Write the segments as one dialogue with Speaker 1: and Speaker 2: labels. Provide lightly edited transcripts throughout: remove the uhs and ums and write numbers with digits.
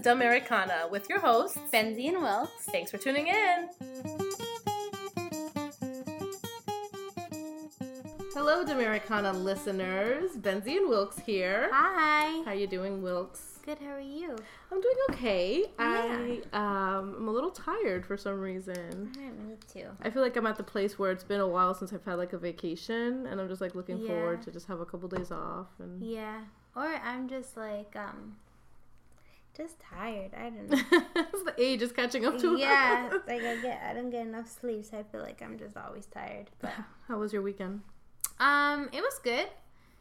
Speaker 1: D'Americana with your hosts,
Speaker 2: Benzie and Wilkes.
Speaker 1: Thanks for tuning in. Hello, D'Americana listeners. Benzie and Wilkes here.
Speaker 2: Hi.
Speaker 1: How you doing, Wilkes?
Speaker 2: Good, how are you?
Speaker 1: I'm doing okay.
Speaker 2: Yeah.
Speaker 1: I'm a little tired for some reason.
Speaker 2: Me too.
Speaker 1: I feel like I'm at the place where it's been a while since I've had like a vacation, and I'm just like looking forward to just have a couple days off. And
Speaker 2: yeah, or I'm just like just tired. I don't know.
Speaker 1: It's the age is catching up to
Speaker 2: yeah, like I don't get enough sleep, so I feel like I'm just always tired. But
Speaker 1: how was your weekend?
Speaker 2: It was good.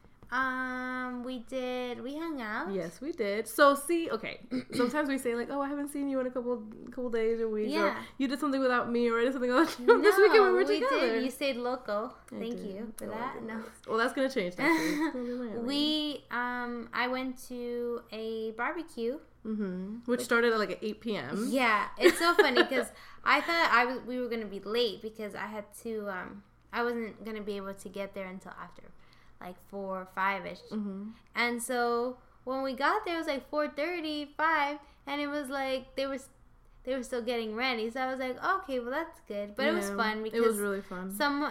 Speaker 2: We hung out.
Speaker 1: Yes, we did. So see, okay. Sometimes we say like, "Oh, I haven't seen you in a couple days or weeks," or "You did something without me," or "I did something without you." This weekend we were together.
Speaker 2: Did. You stayed local. Thank you for that. No.
Speaker 1: Well, that's gonna change next week.
Speaker 2: I went to a barbecue.
Speaker 1: Which started at like at 8 p.m.
Speaker 2: Yeah, it's so funny because I thought we were gonna be late because I had to. I wasn't gonna be able to get there until after, like 4 or 5ish. And so when we got there, it was like 4:30, 5, and it was like they were still getting ready. So I was like, okay, well that's good. But it was fun because
Speaker 1: it was really fun.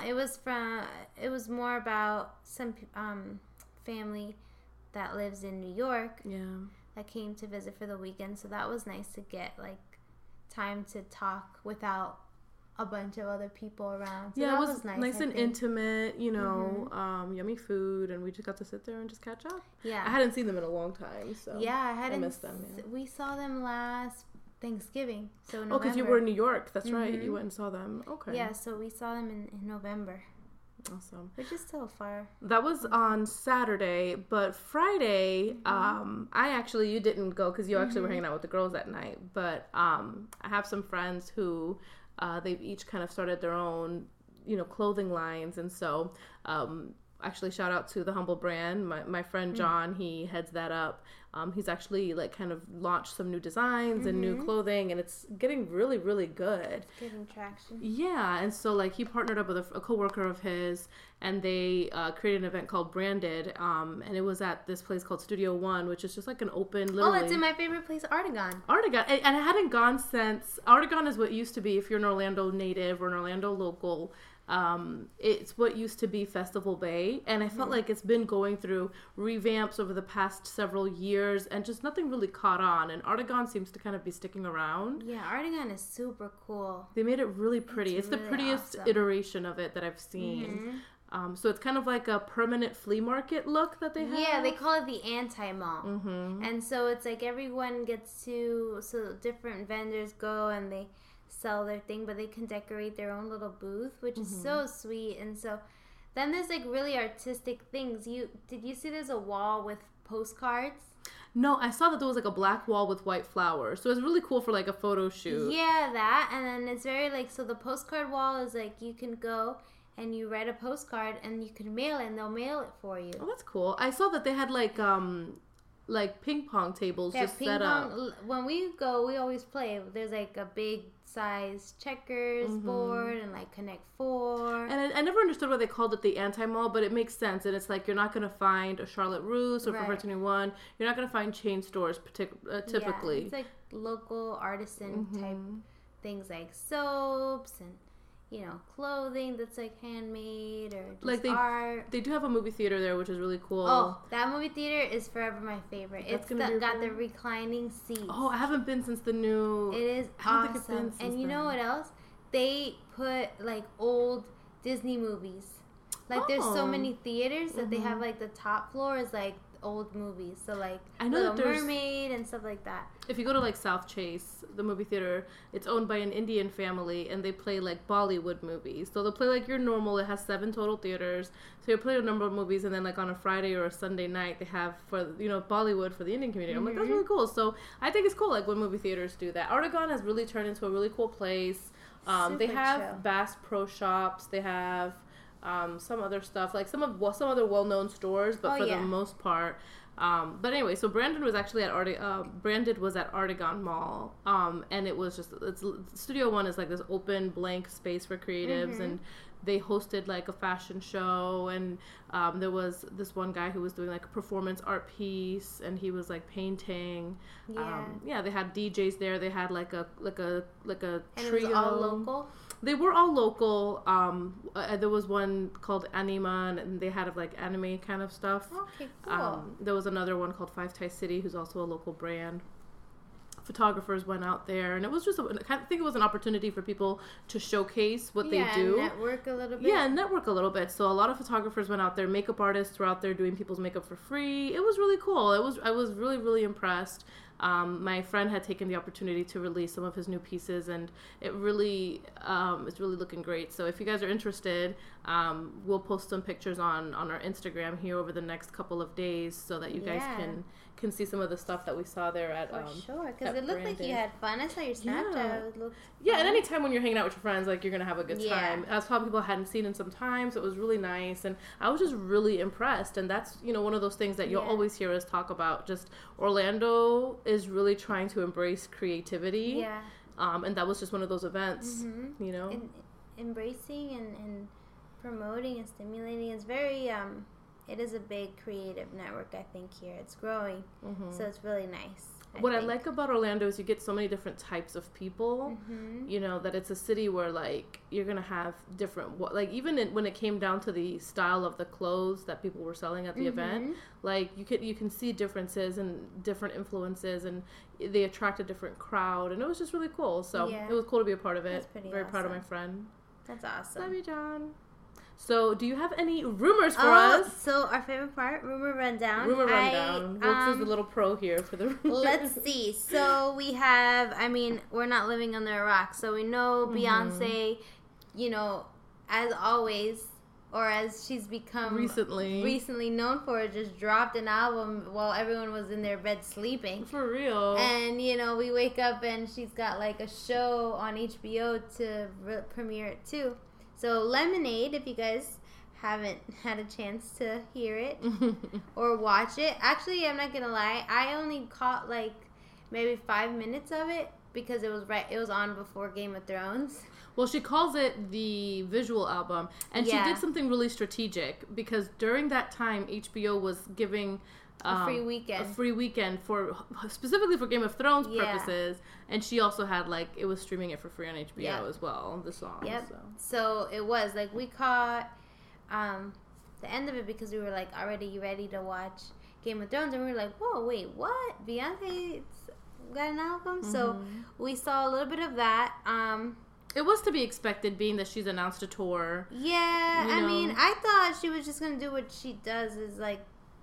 Speaker 2: It was more about some family that lives in New York.
Speaker 1: Yeah.
Speaker 2: That came to visit for the weekend, so that was nice to get like time to talk without a bunch of other people around. So
Speaker 1: yeah, it was nice and intimate, you know, yummy food, and we just got to sit there and just catch up.
Speaker 2: Yeah,
Speaker 1: I hadn't seen them in a long time, so
Speaker 2: I
Speaker 1: missed them. Yeah.
Speaker 2: We saw them last Thanksgiving, so November.
Speaker 1: Oh, because you were in New York. That's right. You went and saw them. Okay.
Speaker 2: Yeah, so we saw them in November.
Speaker 1: Awesome.
Speaker 2: Which is still far.
Speaker 1: That was on Saturday, but Friday, you didn't go because you actually were hanging out with the girls that night. But I have some friends who they've each kind of started their own, clothing lines, and so actually shout out to the Humble Brand. My friend John, he heads that up. He's actually like kind of launched some new designs and new clothing, and it's getting really, really good.
Speaker 2: It's getting traction.
Speaker 1: Yeah, and so like he partnered up with a coworker of his, and they created an event called Branded, and it was at this place called Studio One, which is just like an open, literally.
Speaker 2: Oh, it's in my favorite place, Artagon.
Speaker 1: Artagon, and I hadn't gone since. Artagon is what used to be, if you're an Orlando native or an Orlando local, it's what used to be Festival Bay, and I felt like it's been going through revamps over the past several years, and just nothing really caught on, and Artagon seems to kind of be sticking around.
Speaker 2: Yeah, Artagon is super cool.
Speaker 1: They made it really pretty. It's really the prettiest iteration of it that I've seen. So it's kind of like a permanent flea market look that they have.
Speaker 2: Yeah, they call it the anti-mall. And so it's like everyone so different vendors go and they sell their thing, but they can decorate their own little booth, which is so sweet. And so then there's like really artistic things. Did you see there's a wall with postcards?
Speaker 1: No, I saw that there was like a black wall with white flowers, so it's really cool for like a photo shoot.
Speaker 2: Yeah, that, and then it's very like, so the postcard wall is like you can go and you write a postcard and you can mail it and they'll mail it for you.
Speaker 1: Oh, that's cool. I saw that they had like ping pong tables just set up.
Speaker 2: When we go, we always play. There's like a big size checkers board and like Connect Four.
Speaker 1: And I never understood why they called it the anti-mall, but it makes sense. And it's like you're not going to find a Charlotte Russe or Forever 21. You're not going to find chain stores typically.
Speaker 2: Yeah, it's like local artisan type things like soaps and clothing that's like handmade or just
Speaker 1: like art. They do have a movie theater there, which is really cool.
Speaker 2: Oh, that movie theater is forever my favorite. It's got the reclining seats.
Speaker 1: Oh, I haven't been since the new.
Speaker 2: It is awesome. And you know what else? They put like old Disney movies. Like there's so many theaters that they have like the top floor is like old movies, so like
Speaker 1: I know
Speaker 2: Little Mermaid and stuff like that.
Speaker 1: If you go to like South Chase, the movie theater, it's owned by an Indian family, and they play like Bollywood movies. So they'll play like your normal. It has 7 total theaters, so you play a number of movies, and then like on a Friday or a Sunday night, they have for Bollywood for the Indian community. I'm like, that's really cool. So I think it's cool like when movie theaters do that. Artagon has really turned into a really cool place. They have
Speaker 2: chill.
Speaker 1: Bass Pro Shops. They have some other stuff, like some other well-known stores, but the most part. But anyway, so Branded was actually at Artagon Mall, and it was just Studio One is like this open blank space for creatives, and they hosted like a fashion show, and there was this one guy who was doing like a performance art piece, and he was like painting. Yeah, they had DJs there. They had like a trio.
Speaker 2: And it was all local?
Speaker 1: They were all local. There was one called Anima, and they had like anime kind of stuff.
Speaker 2: Okay, cool.
Speaker 1: There was another one called Five Tie City, who's also a local brand. Photographers went out there, and it was just I think it was an opportunity for people to showcase what they do.
Speaker 2: Network a little bit.
Speaker 1: Yeah, network a little bit. So a lot of photographers went out there. Makeup artists were out there doing people's makeup for free. It was really cool. I was really, really impressed. My friend had taken the opportunity to release some of his new pieces, and it really it's really looking great. So if you guys are interested, we'll post some pictures on our Instagram here over the next couple of days, so that you guys can see some of the stuff that we saw there at
Speaker 2: sure, because it looked like you had fun. I saw your Snapchat.
Speaker 1: Yeah, and anytime when you're hanging out with your friends, like, you're gonna have a good time. That's probably people I hadn't seen in some time, so it was really nice, and I was just really impressed. And that's, you know, one of those things that you'll always hear us talk about. Just Orlando is really trying to embrace creativity.
Speaker 2: Yeah.
Speaker 1: And that was just one of those events, you know.
Speaker 2: Embracing and promoting and stimulating is very it is a big creative network, I think, here. It's growing, so it's really nice.
Speaker 1: What I like about Orlando is you get so many different types of people, you know, that it's a city where, like, you're going to have different, like, even when it came down to the style of the clothes that people were selling at the event, like, you can see differences and different influences, and they attract a different crowd, and it was just really cool. So it was cool to be a part of it. Very proud of my friend.
Speaker 2: That's awesome.
Speaker 1: Love you, John. So, do you have any rumors for us?
Speaker 2: So, our favorite part, rumor rundown.
Speaker 1: Rumor rundown. Brooks is the little pro here for the rumors.
Speaker 2: Let's see. So, we have, I mean, we're not living under a rock. So, we know Beyonce, you know, as always, or as she's become recently known for, just dropped an album while everyone was in their bed sleeping.
Speaker 1: For real.
Speaker 2: And, you know, we wake up and she's got, like, a show on HBO to premiere it, too. So, Lemonade, if you guys haven't had a chance to hear it or watch it. Actually, I'm not going to lie. I only caught, like, maybe 5 minutes of it because it was on before Game of Thrones.
Speaker 1: Well, she calls it the visual album. And she did something really strategic because during that time, HBO was giving...
Speaker 2: a free weekend
Speaker 1: for specifically for Game of Thrones purposes, and she also had, like, it was streaming it for free on HBO as well, the song.
Speaker 2: So it was like we caught the end of it because we were like already ready to watch Game of Thrones, and we were like, whoa, wait, what? Beyonce's got an album? So we saw a little bit of that.
Speaker 1: It was to be expected, being that she's announced a tour.
Speaker 2: Yeah, I mean, I thought she was just gonna do what she does, is like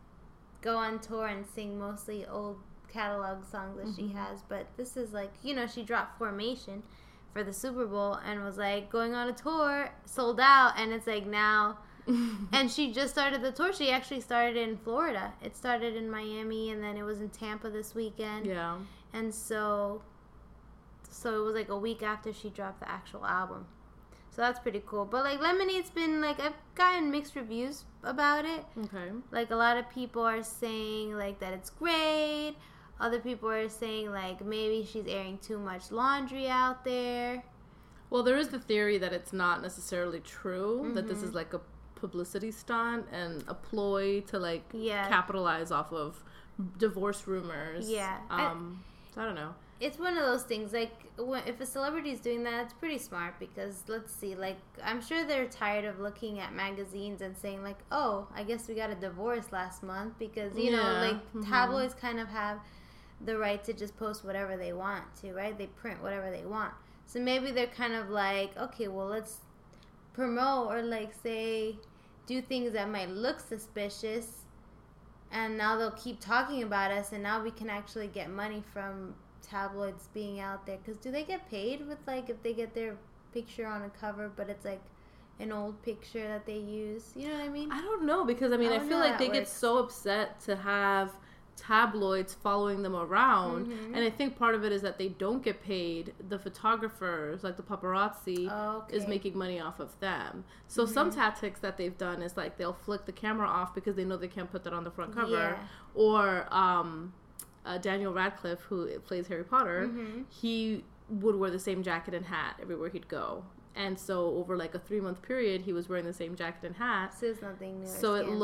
Speaker 2: go on tour and sing mostly old catalog songs that she has, but this is like, you know, she dropped Formation for the Super Bowl and was like going on a tour, sold out, and it's like now and she just started the tour. She actually started in Florida. It started in Miami, and then it was in Tampa this weekend.
Speaker 1: Yeah.
Speaker 2: And so it was like a week after she dropped the actual album. So that's pretty cool. But, like, Lemonade's been, like, I've gotten mixed reviews about it.
Speaker 1: Okay.
Speaker 2: Like, a lot of people are saying, like, that it's great. Other people are saying, like, maybe she's airing too much laundry out there.
Speaker 1: Well, there is the theory that it's not necessarily true, that this is, like, a publicity stunt and a ploy to, like, capitalize off of divorce rumors.
Speaker 2: Yeah.
Speaker 1: I don't know.
Speaker 2: It's one of those things, like, if a celebrity is doing that, it's pretty smart because, let's see, like, I'm sure they're tired of looking at magazines and saying, like, oh, I guess we got a divorce last month because, you know, like, tabloids kind of have the right to just post whatever they want to, right? They print whatever they want. So maybe they're kind of like, okay, well, let's promote or, like, say, do things that might look suspicious, and now they'll keep talking about us, and now we can actually get money from tabloids being out there. Because do they get paid with, like, if they get their picture on a cover but it's like an old picture that they use, you know what I mean?
Speaker 1: I don't know, because I mean, I feel like they get so upset to have tabloids following them around, and I think part of it is that they don't get paid. The photographers, like the paparazzi, is making money off of them. So some tactics that they've done is, like, they'll flick the camera off because they know they can't put that on the front cover, or Daniel Radcliffe, who plays Harry Potter, he would wear the same jacket and hat everywhere he'd go. And so over like a 3-month period, he was wearing the same jacket and hat.
Speaker 2: So it's nothing new.
Speaker 1: So it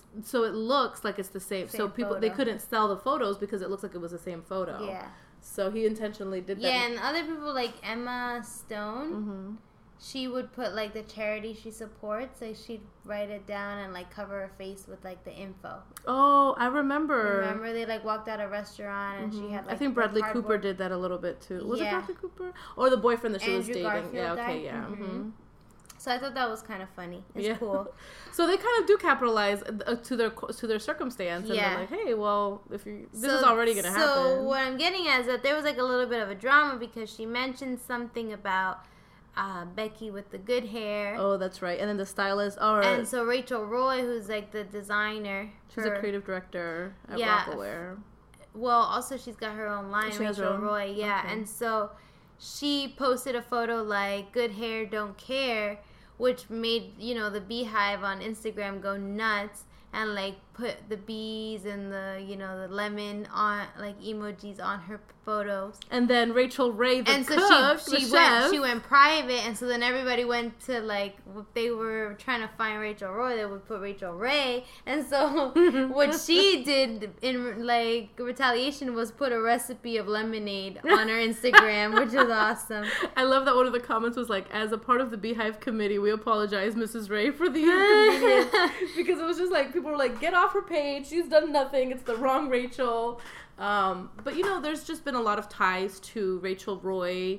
Speaker 1: looks like it's the same. So people they couldn't sell the photos because it looks like it was the same photo. Yeah. So he intentionally did that.
Speaker 2: Yeah, and other people like Emma Stone, she would put like the charity she supports, like she'd write it down and like cover her face with like the info.
Speaker 1: Oh, I remember.
Speaker 2: Remember they like walked out of a restaurant and she had like
Speaker 1: I think Bradley Cooper did that a little bit too. Was it Bradley Cooper? Or the boyfriend that she was dating?
Speaker 2: Garfield
Speaker 1: yeah, okay,
Speaker 2: guy?
Speaker 1: yeah.
Speaker 2: So I thought that was kind of funny. It's cool.
Speaker 1: So they kind of do capitalize to their circumstance, and they're like, "Hey, well, if this is already going to happen."
Speaker 2: So what I'm getting at is that there was like a little bit of a drama because she mentioned something about Becky with the good hair.
Speaker 1: Oh, that's right. And then the stylist. All right.
Speaker 2: And so Rachel Roy, who's like the designer,
Speaker 1: she's a creative director at Rockaware.
Speaker 2: Well, also she's got her own line, Rachel Roy. Yeah, okay. And so she posted a photo like "Good hair, don't care," which made, the Beehive on Instagram go nuts and like put the bees and the, the lemon on like emojis on her photos.
Speaker 1: And then Rachel Ray, the cook,
Speaker 2: she went private, and so then everybody went to like, if they were trying to find Rachel Roy, they would put Rachel Ray. And so what she did in like retaliation was put a recipe of lemonade on her Instagram, which is awesome.
Speaker 1: I love that one of the comments was like, "As a part of the Beehive committee, we apologize, Mrs. Ray, for the inconvenience," because it was just like people were like, "Get off her page, she's done nothing, it's the wrong Rachel." But there's just been a lot of ties to Rachel Roy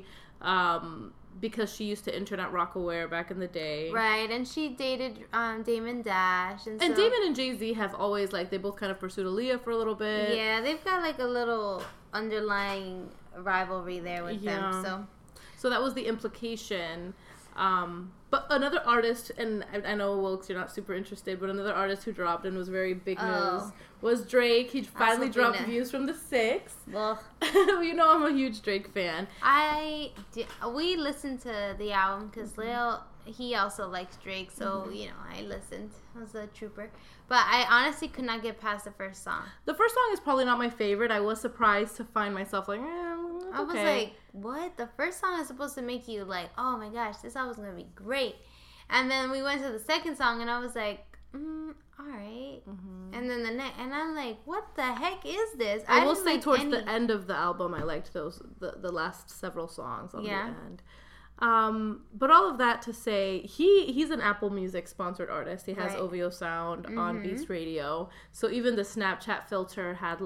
Speaker 1: because she used to intern at Rockaware back in the day,
Speaker 2: right? And she dated Damon Dash, and
Speaker 1: Damon and Jay-Z have always they both kind of pursued Aaliyah for a little bit.
Speaker 2: Yeah, they've got like a little underlying rivalry there with them.
Speaker 1: So that was the implication. But another artist, and I know, Wilkes, you're not super interested, but another artist who dropped and was very big news was Drake. He finally dropped Views from the Six. Well, I'm a huge Drake fan.
Speaker 2: We listened to the album because Lil, he also likes Drake, so, I listened. I was a trooper. But I honestly could not get past the first song.
Speaker 1: The first song is probably not my favorite. I was surprised to find myself like,
Speaker 2: I was like, what? The first song is supposed to make you like, oh my gosh, this album's going to be great. And then we went to the second song and I was like, all right. And then the next, and I'm like, what the heck is this?
Speaker 1: I will say towards the end of the album, I liked the last several songs on the end. But all of that to say, he's an Apple Music sponsored artist. He has OVO Sound on Beast Radio. So even the Snapchat filter had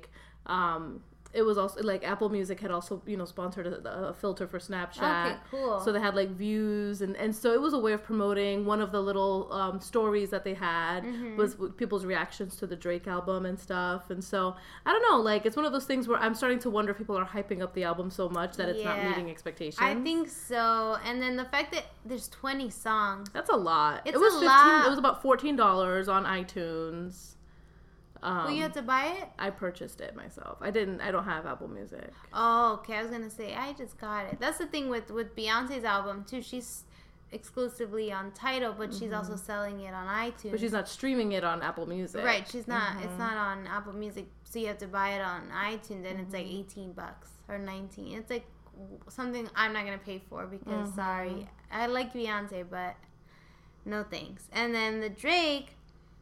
Speaker 1: it was also Apple Music had also sponsored a filter for Snapchat.
Speaker 2: Okay, cool.
Speaker 1: So they had views and so it was a way of promoting one of the little stories that they had was people's reactions to the Drake album and stuff. And so I don't know, it's one of those things where I'm starting to wonder if people are hyping up the album so much that it's not meeting expectations.
Speaker 2: I think so. And then the fact that there's 20 songs,
Speaker 1: that's a lot.
Speaker 2: It was lot.
Speaker 1: It was about $14 on iTunes.
Speaker 2: Well, you had to buy it?
Speaker 1: I purchased it myself. I don't have Apple Music.
Speaker 2: Oh, okay. I was going to say, I just got it. That's the thing with Beyonce's album, too. She's exclusively on Tidal, but she's also selling it on iTunes.
Speaker 1: But she's not streaming it on Apple Music.
Speaker 2: Right. She's not. It's not on Apple Music, so you have to buy it on iTunes, and it's like $18 or $19. It's like something I'm not going to pay for because, sorry. I like Beyonce, but no thanks. And then the Drake,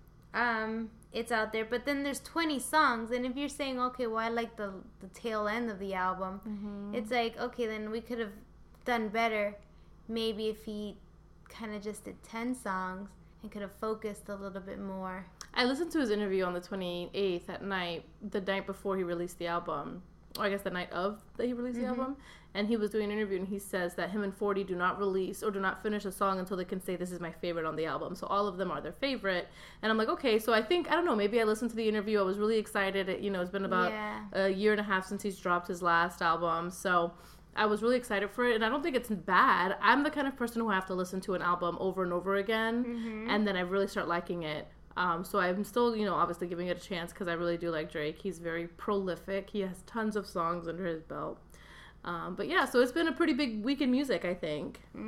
Speaker 2: it's out there, but then there's 20 songs, and if you're saying, okay, well, I like the tail end of the album, it's like, okay, then we could have done better maybe if he kind of just did 10 songs and could have focused a little bit more.
Speaker 1: I listened to his interview on the 28th at night, the night before he released the album, or I guess the night of that he released the album, and he was doing an interview, and he says that him and 40 do not release or do not finish a song until they can say this is my favorite on the album. So all of them are their favorite, and I'm like, okay, so I don't know, maybe I listened to the interview, I was really excited. It's been about a year and a half since he's dropped his last album, so I was really excited for it, and I don't think it's bad. I'm the kind of person who have to listen to an album over and over again, and then I really start liking it. So I'm still, obviously giving it a chance because I really do like Drake. He's very prolific. He has tons of songs under his belt. But yeah, so it's been a pretty big week in music, I think.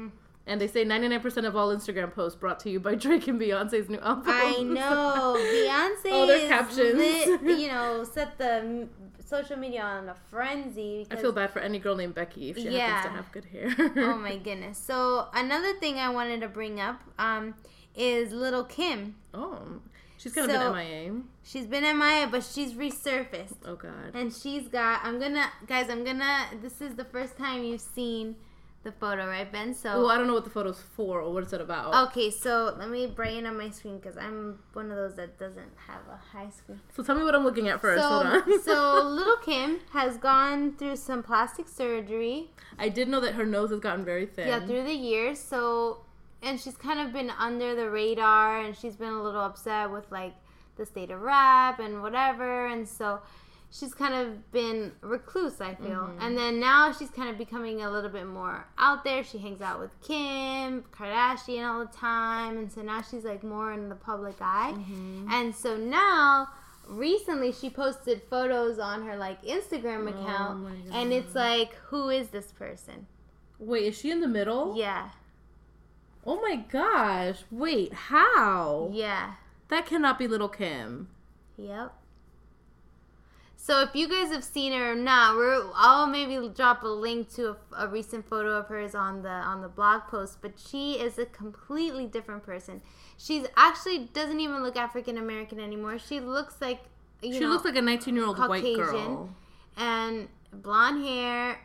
Speaker 1: And they say 99% of all Instagram posts brought to you by Drake and Beyonce's new album.
Speaker 2: I know. Beyonce
Speaker 1: all their captions.
Speaker 2: Set the social media on a frenzy.
Speaker 1: I feel bad for any girl named Becky if she happens to have good hair.
Speaker 2: Oh my goodness. So another thing I wanted to bring up is Lil' Kim.
Speaker 1: Oh. She's kind of been MIA.
Speaker 2: She's been MIA, but she's resurfaced.
Speaker 1: Oh, God.
Speaker 2: And she's got, this is the first time you've seen the photo, right, Ben? So,
Speaker 1: I don't know what the photo's for or what it's about.
Speaker 2: Okay, so let me brighten up my screen because I'm one of those that doesn't have a high screen.
Speaker 1: So tell me what I'm looking at first. Hold on.
Speaker 2: So Lil' Kim has gone through some plastic surgery.
Speaker 1: I did know that her nose has gotten very thin.
Speaker 2: Yeah, through the years. So, and she's kind of been under the radar, and she's been a little upset with, like, the state of rap and whatever, and so she's kind of been recluse, I feel. Mm-hmm. And then now she's kind of becoming a little bit more out there. She hangs out with Kim Kardashian all the time, and so now she's, like, more in the public eye. Mm-hmm. And so now, recently, she posted photos on her, like, Instagram account, and it's like, who is this person?
Speaker 1: Wait, is she in the middle?
Speaker 2: Yeah.
Speaker 1: Oh my gosh. Wait, how?
Speaker 2: Yeah.
Speaker 1: That cannot be Lil' Kim.
Speaker 2: Yep. So if you guys have seen her or not, I'll maybe drop a link to a recent photo of hers on the blog post, but she is a completely different person. She's actually doesn't even look African American anymore. She looks like
Speaker 1: she looks like a 19-year-old white girl.
Speaker 2: And blonde hair.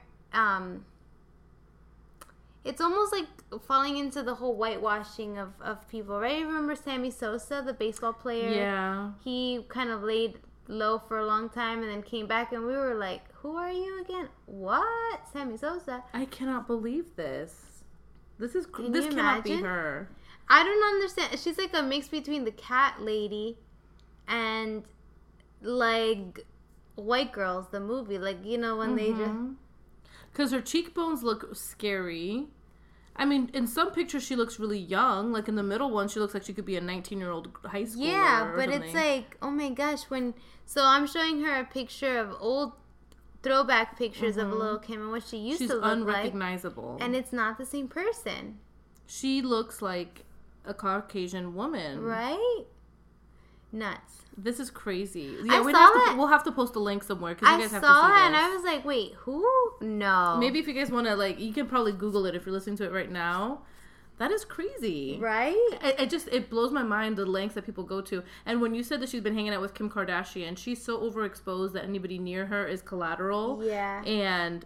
Speaker 2: It's almost like falling into the whole whitewashing of people, right? You remember Sammy Sosa, the baseball player?
Speaker 1: Yeah.
Speaker 2: He kind of laid low for a long time and then came back, and we were like, who are you again? What? Sammy Sosa?
Speaker 1: I cannot believe this. This cannot be her.
Speaker 2: I don't understand. She's like a mix between the cat lady and, like, White Girls, the movie. Like, you know, when they just...
Speaker 1: Because her cheekbones look scary. I mean, in some pictures she looks really young. Like in the middle one, she looks like she could be a 19-year-old high schooler.
Speaker 2: Yeah, but it's like, oh my gosh, so I'm showing her a picture of old throwback pictures of Lil' Kim and what she used to look like. She's
Speaker 1: unrecognizable.
Speaker 2: And it's not the same person.
Speaker 1: She looks like a Caucasian woman.
Speaker 2: Right? Nuts.
Speaker 1: This is crazy.
Speaker 2: Yeah,
Speaker 1: we'll have to post a link somewhere because you guys have to see this. I saw it
Speaker 2: and I was like, wait, who? No.
Speaker 1: Maybe if you guys want to, like, you can probably Google it if you're listening to it right now. That is crazy.
Speaker 2: Right?
Speaker 1: It blows my mind the lengths that people go to. And when you said that she's been hanging out with Kim Kardashian, she's so overexposed that anybody near her is collateral.
Speaker 2: Yeah.
Speaker 1: And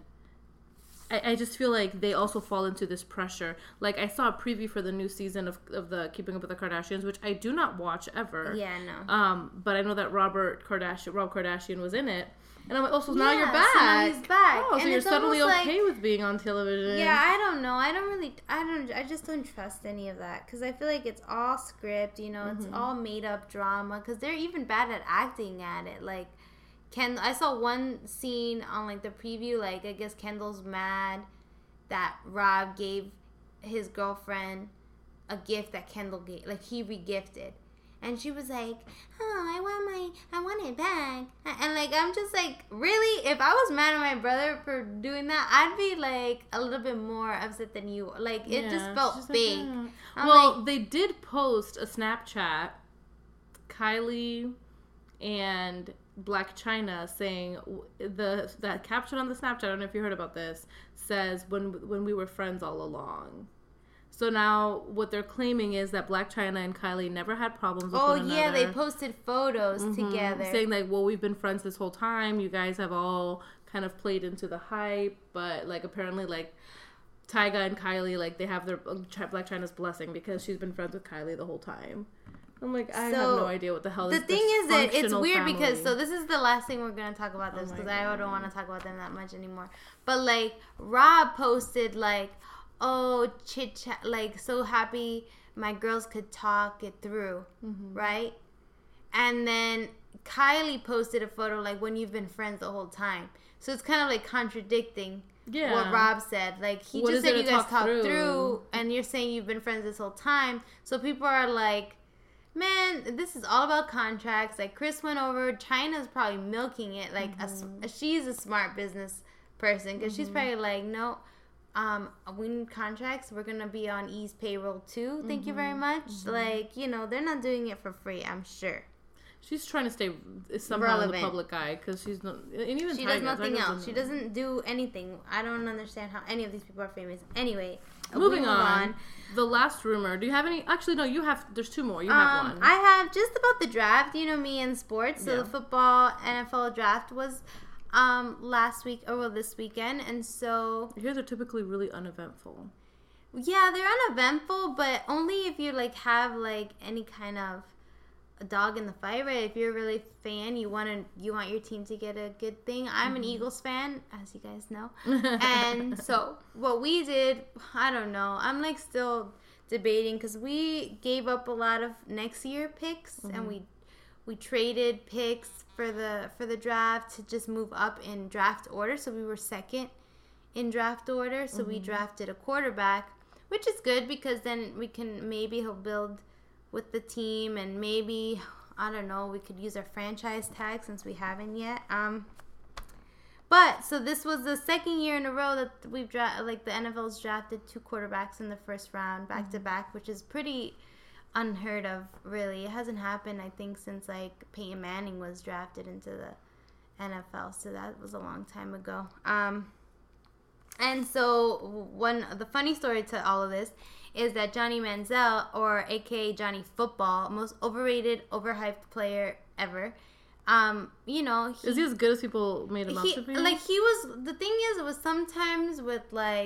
Speaker 1: I just feel like they also fall into this pressure. Like, I saw a preview for the new season of the Keeping Up with the Kardashians, which I do not watch ever.
Speaker 2: Yeah, no.
Speaker 1: But I know that Rob Kardashian was in it. And I'm like, oh, so now you're back.
Speaker 2: So now he's back.
Speaker 1: Oh, so you're suddenly okay with being on television.
Speaker 2: Yeah, I don't know. I just don't trust any of that. Because I feel like it's all script, you know, it's all made up drama. Because they're even bad at acting at it. Like, I saw one scene on, like, the preview, like, I guess Kendall's mad that Rob gave his girlfriend a gift that Kendall gave, like, he regifted. And she was like, oh, I want it back. And, like, I'm just like, really? If I was mad at my brother for doing that, I'd be, like, a little bit more upset than you. Like, it just felt fake.
Speaker 1: Like, they did post a Snapchat, Kylie and Black China, saying that caption on the Snapchat, I don't know if you heard about this, says when we were friends all along. So now what they're claiming is that Black China and Kylie never had problems with one another.
Speaker 2: Oh yeah, they posted photos together
Speaker 1: saying like, well, we've been friends this whole time. You guys have all kind of played into the hype, but like apparently like Tyga and Kylie, like they have their Black China's blessing because she's been friends with Kylie the whole time. I'm like, I have no idea what the hell is this.
Speaker 2: The thing is that it's weird
Speaker 1: family.
Speaker 2: Because, so this is the last thing we're going to talk about this because I don't want to talk about them that much anymore. But like, Rob posted like, oh, chit chat, like so happy my girls could talk it through, right? And then Kylie posted a photo like when you've been friends the whole time. So it's kind of like contradicting what Rob said. Like he just said you guys talked through and you're saying you've been friends this whole time. So people are like, man, this is all about contracts. Like Chris went over, China's probably milking it. Like she's a smart business person because she's probably like, no, we need contracts. We're gonna be on E's payroll too. Thank you very much. Like, they're not doing it for free, I'm sure.
Speaker 1: She's trying to stay somehow in the public eye because she's not. And even
Speaker 2: she does nothing else. She doesn't do anything. I don't understand how any of these people are famous. Anyway,
Speaker 1: moving on. The last rumor. Do you have any? Actually, no. You have. There's two more. You have one.
Speaker 2: I have just about the draft. Me and sports. So the football NFL draft was last week or this weekend, and so
Speaker 1: I hear they're typically really uneventful.
Speaker 2: Yeah, they're uneventful, but only if you have any kind of a dog in the fight, right? If you're really a fan, you want your team to get a good thing. I'm an Eagles fan, as you guys know. And so what we did, I don't know. I'm still debating because we gave up a lot of next year picks and we traded picks for the draft to just move up in draft order. So we were second in draft order. So we drafted a quarterback, which is good because then we can he'll build with the team, and maybe, I don't know, we could use our franchise tag since we haven't yet. But so this was the second year in a row that we've the NFL's drafted 2 quarterbacks in the first round back to back, which is pretty unheard of, really. It hasn't happened, I think, since Peyton Manning was drafted into the NFL. So that was a long time ago. And so the funny story to all of this is that Johnny Manziel, or aka Johnny Football, most overrated, overhyped player ever. Is he
Speaker 1: as good as people made him out to be?
Speaker 2: The thing is, it was sometimes with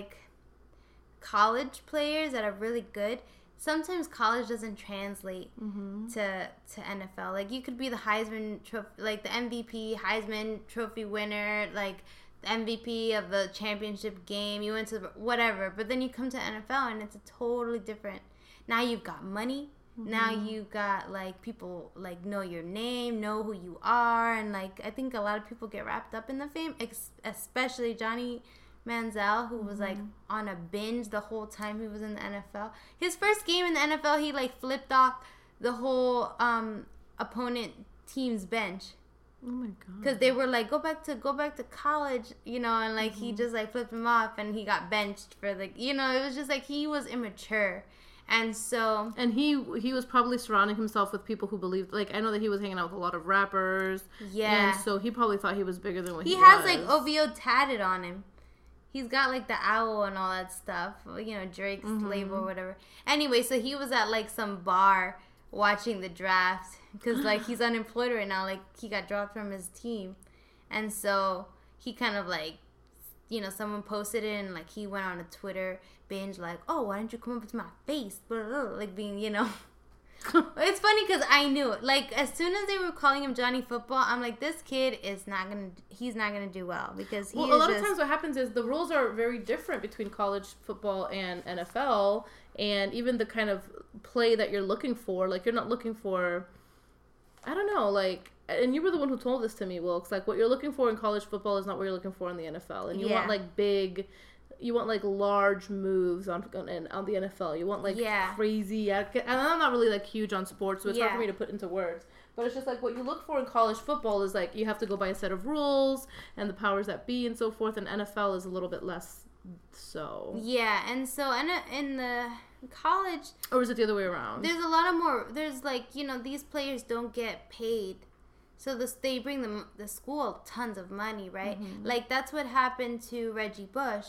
Speaker 2: college players that are really good. Sometimes college doesn't translate to NFL. You could be the Heisman Trophy, the MVP, Heisman Trophy winner, the MVP of the championship game, you went to whatever, but then you come to NFL and it's a totally different. Now you've got money. Now you've got people know your name, know who you are, and I think a lot of people get wrapped up in the fame, especially Johnny Manziel, who was on a binge the whole time he was in the NFL. His first game in the NFL, he flipped off the whole opponent team's bench.
Speaker 1: Oh my god!
Speaker 2: Because they were go back to college, and he just flipped him off, and he got benched for it was just he was immature, and so
Speaker 1: he was probably surrounding himself with people who believed. I know that he was hanging out with a lot of rappers, and so he probably thought he was bigger than what he was.
Speaker 2: He has OVO tatted on him. He's got the owl and all that stuff, Drake's label or whatever. Anyway, so he was at some bar watching the draft because he's unemployed right now, he got dropped from his team, and so he kind of someone posted it and he went on a Twitter binge oh, why didn't you come up to my face, being it's funny because I knew it. As soon as they were calling him Johnny Football, I'm this kid is he's not gonna do well because
Speaker 1: a lot of times what happens is the rules are very different between college football and NFL, and even the kind of play that you're looking for, you're not looking for, I don't know, and you were the one who told this to me, Wilkes, what you're looking for in college football is not what you're looking for in the NFL, and you want you want large moves on the NFL. You want crazy. And I'm not really huge on sports, so it's hard for me to put into words. But it's just what you look for in college football is you have to go by a set of rules and the powers that be and so forth. And NFL is a little bit less so.
Speaker 2: Yeah, and so in the college,
Speaker 1: or is it the other way around?
Speaker 2: There's a lot of more. There's these players don't get paid. So they bring the school tons of money, right? That's what happened to Reggie Bush.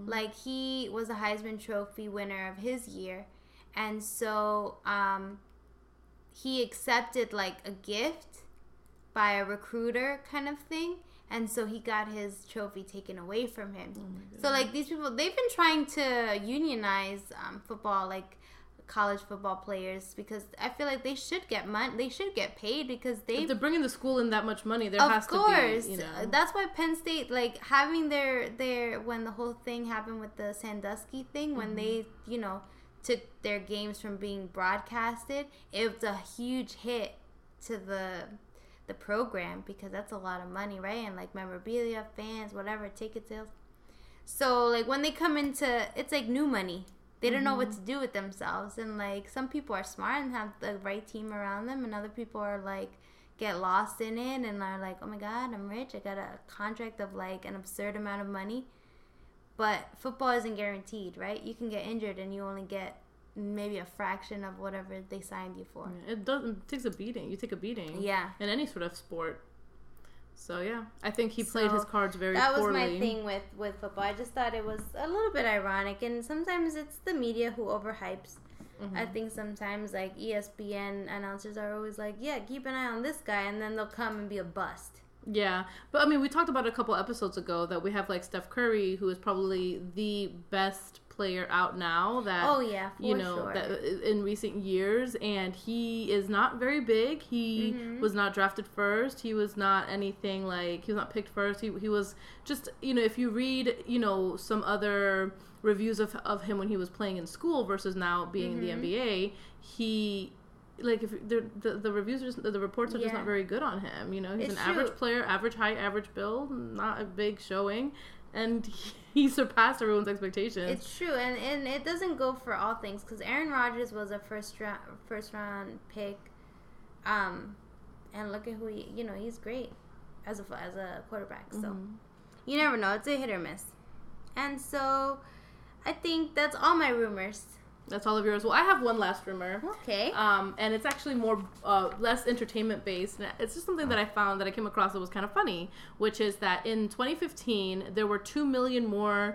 Speaker 2: He was a Heisman Trophy winner of his year. And so he accepted a gift by a recruiter kind of thing. And so he got his trophy taken away from him. So these people, they've been trying to unionize football, college football players, because I feel they should get money. They should get paid because
Speaker 1: if they're bringing the school in that much money, there has to be.
Speaker 2: That's why Penn State, having their when the whole thing happened with the Sandusky thing, when they took their games from being broadcasted, it was a huge hit to the program because that's a lot of money, right? And memorabilia, fans, whatever, ticket sales. So when they come into, it's new money. They don't know what to do with themselves, and some people are smart and have the right team around them, and other people are get lost in it and are oh my god, I'm rich, I got a contract of an absurd amount of money. But football isn't guaranteed, right? You can get injured and you only get maybe a fraction of whatever they signed you for.
Speaker 1: Yeah, it takes a beating. You take a beating.
Speaker 2: Yeah.
Speaker 1: In any sort of sport. So, yeah. I think he played his cards very
Speaker 2: poorly. That was
Speaker 1: poorly.
Speaker 2: my thing with football. I just thought it was a little bit ironic. And sometimes it's the media who overhypes. Mm-hmm. I think sometimes, like, ESPN announcers are always like, yeah, keep an eye on this guy. And then they'll come and be a bust.
Speaker 1: Yeah, but I mean, we talked about it a couple episodes ago that we have like Steph Curry, who is probably the best player out now. That
Speaker 2: sure.
Speaker 1: that in recent years, and he is not very big. He was not drafted first. He was not anything like he was not picked first. He was just if you read some other reviews of him when he was playing in school versus now being in the NBA, he. Like if the reviews are the reports are just not very good on him. He's average player, average height, average build, not a big showing, and he surpassed everyone's expectations.
Speaker 2: It's true, and it doesn't go for all things because Aaron Rodgers was a first round pick, and look at who he's great as a quarterback. So you never know; it's a hit or miss, and so I think that's all my rumors.
Speaker 1: That's all of yours. Well, I have one last rumor.
Speaker 2: Okay.
Speaker 1: And it's actually more less entertainment based. And it's just something that I found that I came across that was kind of funny, which is that in 2015 there were 2 million more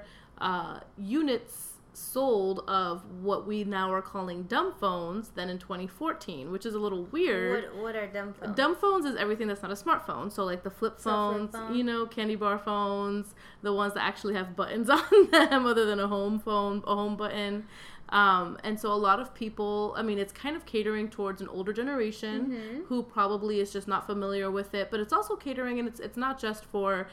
Speaker 1: units sold of what we now are calling dumb phones than in 2014, which is a little weird.
Speaker 2: What are dumb phones?
Speaker 1: Dumb phones is everything that's not a smartphone. So like the flip phones, candy bar phones, the ones that actually have buttons on them other than a home button. And so a lot of people, I mean, it's kind of catering towards an older generation who probably is just not familiar with it, but it's also catering, and it's not just for,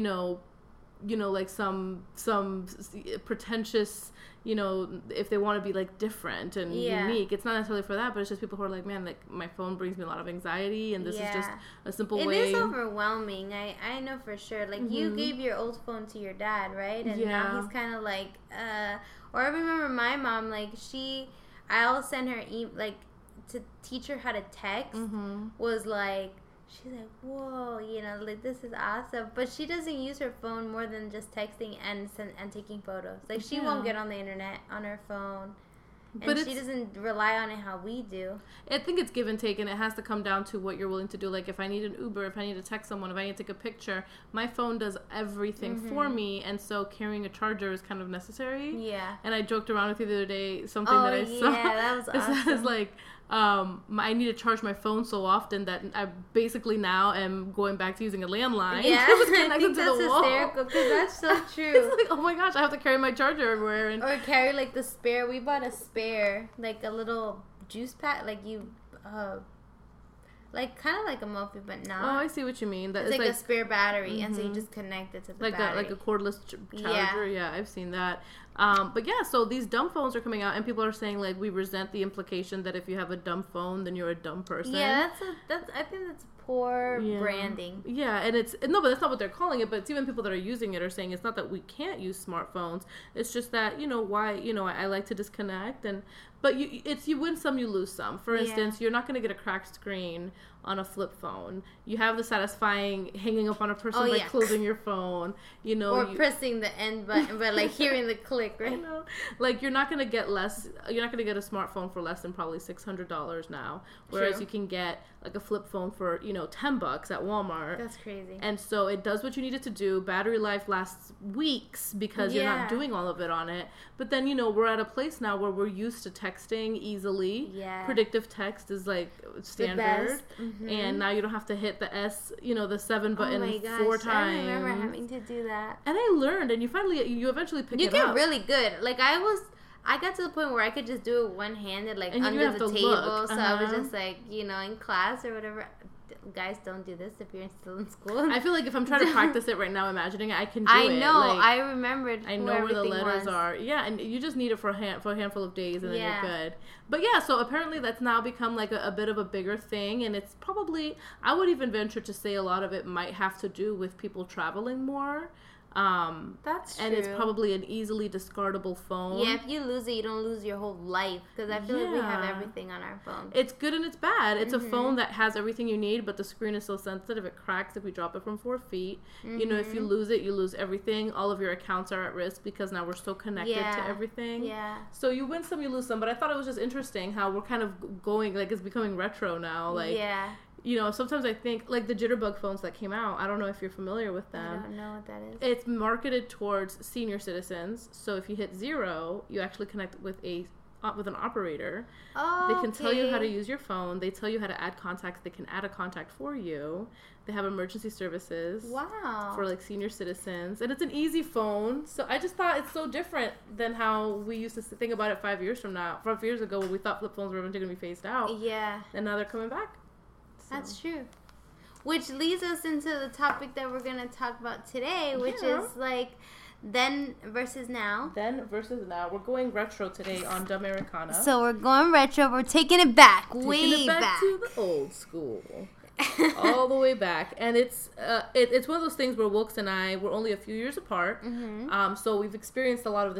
Speaker 1: like some pretentious, if they want to be like different and unique. It's not necessarily for that, but it's just people who are like, man, like my phone brings me a lot of anxiety, and this is just a simple way.
Speaker 2: It is overwhilling. I know for sure. Like you gave your old phone to your dad, right? And now he's kind of like, or I remember my mom, like I'll send her to teach her how to text was like. She's like, whoa, like this is awesome. But she doesn't use her phone more than just texting and taking photos. Like she won't get on the internet on her phone. And she doesn't rely on it how we do.
Speaker 1: I think it's give and take, and it has to come down to what you're willing to do. Like if I need an Uber, if I need to text someone, if I need to take a picture, my phone does everything for me, and so carrying a charger is kind of necessary.
Speaker 2: Yeah.
Speaker 1: And I joked around with you the other day, something that I saw.
Speaker 2: Yeah, that was awesome.
Speaker 1: It says like, I need to charge my phone so often that I basically now am going back to using a landline.
Speaker 2: Yeah, I think that's hysterical because that's so true.
Speaker 1: It's like, oh my gosh, I have to carry my charger everywhere.
Speaker 2: Or carry like the spare. We bought a spare, like a little juice pack, like like kind of like a Mophie, but not.
Speaker 1: Oh, I see what you mean.
Speaker 2: It's like a spare battery, and so you just connect it to the battery.
Speaker 1: Like a cordless charger. Yeah, I've seen that. But yeah, so these dumb phones are coming out, and people are saying like we resent the implication that if you have a dumb phone, then you're a dumb person.
Speaker 2: Yeah, I think that's poor branding.
Speaker 1: Yeah, and but that's not what they're calling it. But it's even people that are using it are saying it's not that we can't use smartphones. It's just that why I like to disconnect, but you win some, you lose some. For instance, you're not going to get a cracked screen on a flip phone. You have the satisfying hanging up on a person by closing your phone.
Speaker 2: Or pressing the end button, but like hearing the click, right?
Speaker 1: Like you're not going to get a smartphone for less than probably $600 now, whereas you can get like a flip phone for $10 at Walmart.
Speaker 2: That's crazy.
Speaker 1: And so it does what you need it to do. Battery life lasts weeks because you're not doing all of it on it. But then we're at a place now where we're used to texting easily.
Speaker 2: Yeah.
Speaker 1: Predictive text is like standard. And now you don't have to hit the the 7 button 4 times.
Speaker 2: I remember having to do that.
Speaker 1: And I learned, and you eventually pick it up.
Speaker 2: You get really good. Like I got to the point where I could just do it one-handed, like under the table. So I was just like, in class or whatever. Guys, don't do this if you're still in school.
Speaker 1: I feel like if I'm trying to practice it right now, imagining it, I can do it.
Speaker 2: I know. I remembered.
Speaker 1: I know where the letters are. Yeah, and you just need it for a handful of days, and then you're good. But yeah, so apparently that's now become like a bit of a bigger thing, and it's probably, I would even venture to say a lot of it might have to do with people traveling more.
Speaker 2: That's true.
Speaker 1: And it's probably an easily discardable phone.
Speaker 2: Yeah, if you lose it, you don't lose your whole life. Because I feel like we have everything on our phone.
Speaker 1: It's good and it's bad. It's a phone that has everything you need, but the screen is so sensitive. It cracks if we drop it from 4 feet. You know, if you lose it, you lose everything. All of your accounts are at risk because now we're so connected to everything.
Speaker 2: Yeah.
Speaker 1: So you win some, you lose some. But I thought it was just interesting how we're kind of going, like, it's becoming retro now. Like, you know, sometimes I think, like, the Jitterbug phones that came out, I don't know if you're familiar with them.
Speaker 2: I don't know what that is.
Speaker 1: It's marketed towards senior citizens. So if you hit 0, you actually connect with an operator.
Speaker 2: Oh,
Speaker 1: they can tell you how to use your phone. They tell you how to add contacts. They can add a contact for you. They have emergency services.
Speaker 2: Wow.
Speaker 1: For, like, senior citizens. And it's an easy phone. So I just thought it's so different than how we used to think about it 5 years ago when we thought flip phones were eventually going to be phased out.
Speaker 2: Yeah.
Speaker 1: And now they're coming back. So.
Speaker 2: That's true. Which leads us into the topic that we're going to talk about today, which is, like, then versus now.
Speaker 1: Then versus now. We're going retro today on Dumb Americana.
Speaker 2: So we're going retro. We're taking it back.
Speaker 1: Taking it back to the old school. All the way back. And it's one of those things where Wilkes and I were only a few years apart. So we've experienced a lot of the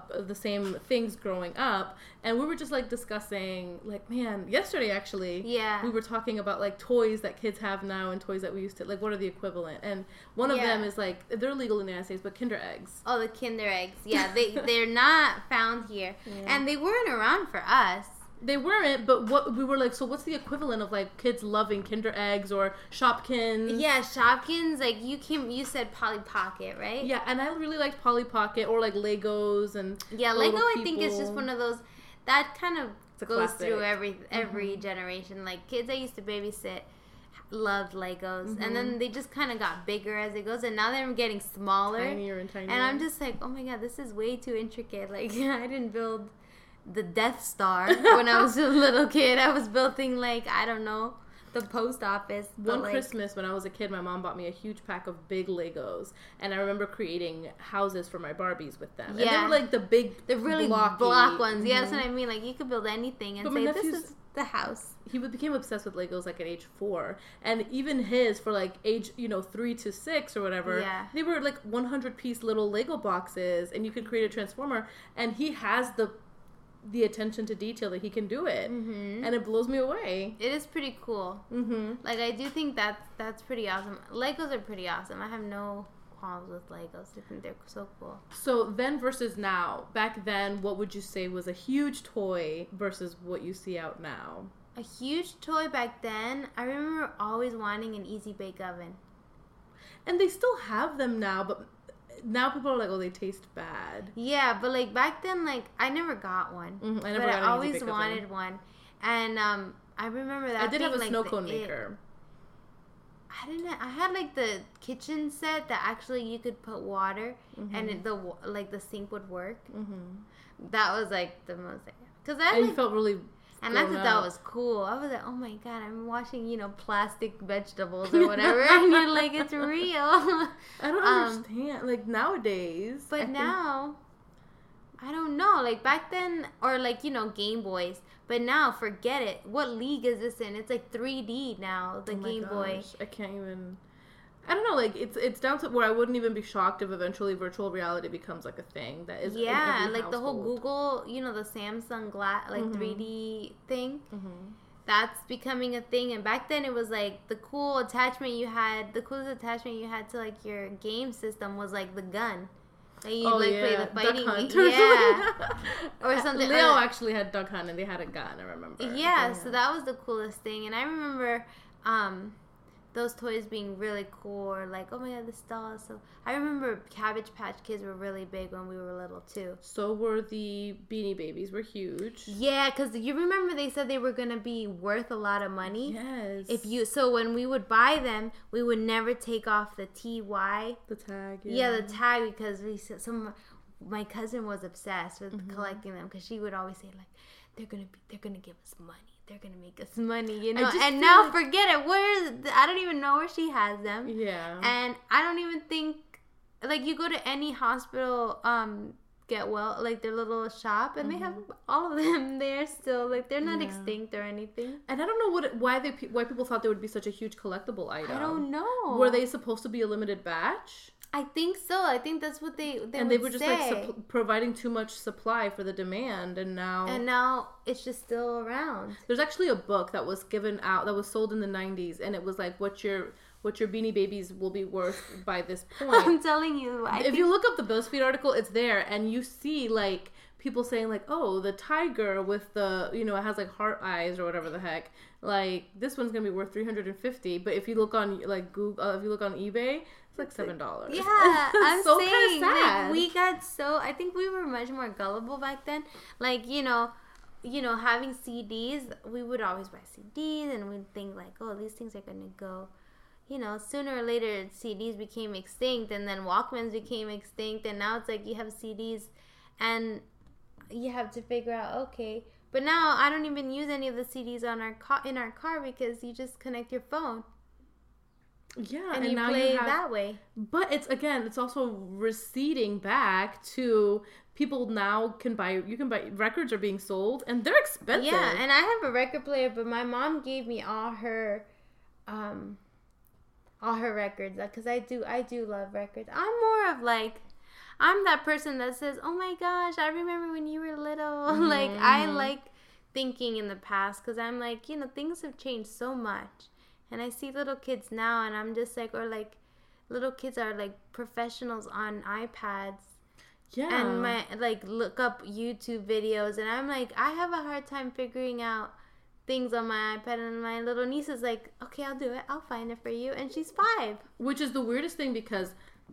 Speaker 1: same things growing up. And we were just, like, discussing, like, man, yesterday actually, we were talking about, like, toys that kids have now and toys that we used to, like, what are the equivalent? And one of them is, like, they're legal in the United States, but Kinder Eggs.
Speaker 2: Oh, the Kinder Eggs. Yeah, they're not found here. And they weren't around for us.
Speaker 1: They weren't, but what we were like, so what's the equivalent of, like, kids loving Kinder Eggs or Shopkins?
Speaker 2: Yeah, Shopkins, like, you said Polly Pocket, right?
Speaker 1: Yeah, and I really liked Polly Pocket or, like, Legos and
Speaker 2: Lego I think is just one of those, that kind of goes
Speaker 1: classic.
Speaker 2: through every generation. Like, kids I used to babysit loved Legos, and then they just kind of got bigger as it goes, and now they're getting smaller.
Speaker 1: Tinier and tinier.
Speaker 2: And I'm just like, oh my god, this is way too intricate. Like, I didn't build the Death Star when I was a little kid. I was building, like, I don't know, the post office.
Speaker 1: One Christmas when I was a kid, my mom bought me a huge pack of big Legos, and I remember creating houses for my Barbies with them.
Speaker 2: Yeah.
Speaker 1: And they were, like, the really block
Speaker 2: ones. Yeah, that's what I mean. Like, you could build anything and say, this is the house.
Speaker 1: He became obsessed with Legos, like, at age 4, and even his, for, like, age 3 to 6 or whatever, they were, like, 100-piece little Lego boxes, and you could create a transformer, and he has the attention to detail that he can do it, and it blows me away.
Speaker 2: It is pretty cool. Like, I do think that's pretty awesome. Legos are pretty awesome. I have no qualms with Legos. I think they're so cool.
Speaker 1: So then versus now, back then, what would you say was a huge toy versus what you see out now?
Speaker 2: A huge toy back then, I remember always wanting an Easy Bake Oven.
Speaker 1: And they still have them now, but now people are like, oh, they taste bad.
Speaker 2: Yeah, but, like, back then, like, I never got one. I always wanted one. And I remember that
Speaker 1: I did have a snow cone maker.
Speaker 2: I had, like, the kitchen set that actually you could put water and the sink would work. That was, like, the most, because
Speaker 1: you felt really.
Speaker 2: And I thought that was cool. I was like, oh my god, I'm washing, plastic vegetables or whatever. And you're like, it's real.
Speaker 1: I don't understand. Like, nowadays.
Speaker 2: But now, I don't know. Like, back then, or, like, Game Boys. But now, forget it. What league is this in? It's, like, 3D now, the Game Boy.
Speaker 1: I can't even. I don't know, like, it's down to where I wouldn't even be shocked if eventually virtual reality becomes, like, a thing that is in every household.
Speaker 2: The whole Google, the Samsung 3D thing, that's becoming a thing. And back then it was, like, the coolest attachment you had to, like, your game system was, like, the gun. Like, you'd, play the fighting game. Or something.
Speaker 1: Leo actually had Duck Hunt, and they had a gun, I remember.
Speaker 2: Yeah, so that was the coolest thing. And I remember, those toys being really cool, or like, oh my god, this doll is so. I remember Cabbage Patch Kids were really big when we were little too.
Speaker 1: So were the Beanie Babies. Were huge.
Speaker 2: Yeah, because you remember they said they were gonna be worth a lot of money.
Speaker 1: Yes.
Speaker 2: So when we would buy them, we would never take off the TY.
Speaker 1: The tag.
Speaker 2: Yeah, the tag, because my cousin was obsessed with collecting them, because she would always say, like, they're gonna give us money. They're gonna make us money, And now forget it. I don't even know where she has them.
Speaker 1: Yeah.
Speaker 2: And I don't even think, like, you go to any hospital, get well, like, their little shop, and they have all of them there still. Like, they're not extinct or anything.
Speaker 1: And I don't know why people thought they would be such a huge collectible item.
Speaker 2: I don't know.
Speaker 1: Were they supposed to be a limited batch?
Speaker 2: I think so. I think that's what they
Speaker 1: and they were just say. Like providing too much supply for the demand, and now
Speaker 2: it's just still around.
Speaker 1: There's actually a book that was given out that was sold in the 90s, and it was like what your Beanie Babies will be worth by this point.
Speaker 2: I'm telling you.
Speaker 1: If you look up the BuzzFeed article, it's there, and you see like people saying like, oh, the tiger with the, you know, it has like heart eyes or whatever the heck. Like this one's gonna be worth $350, but if you look on like Google, if you look on eBay, it's like $7.
Speaker 2: Yeah, I'm
Speaker 1: so
Speaker 2: saying
Speaker 1: sad.
Speaker 2: Like, we got so. I think we were much more gullible back then. Like you know, having CDs, we would always buy CDs, and we'd think like, oh, these things are gonna go. You know, sooner or later, CDs became extinct, and then Walkmans became extinct, and now it's like you have CDs, and you have to figure out, okay. But now I don't even use any of the CDs in our car because you just connect your phone.
Speaker 1: Yeah,
Speaker 2: and you now play that way.
Speaker 1: But it's also receding back to people now can buy records are being sold and they're expensive.
Speaker 2: Yeah, and I have a record player, but my mom gave me all her records because I do love records. I'm more of like, I'm that person that says, oh my gosh, I remember when you were little. Mm-hmm. Like, I like thinking in the past because I'm like, you know, things have changed so much. And I see little kids now and I'm just like, or like, little kids are like professionals on iPads. Yeah. And look up YouTube videos. And I'm like, I have a hard time figuring out things on my iPad, and my little niece is like, okay, I'll do it. I'll find it for you. And she's 5.
Speaker 1: Which is the weirdest thing because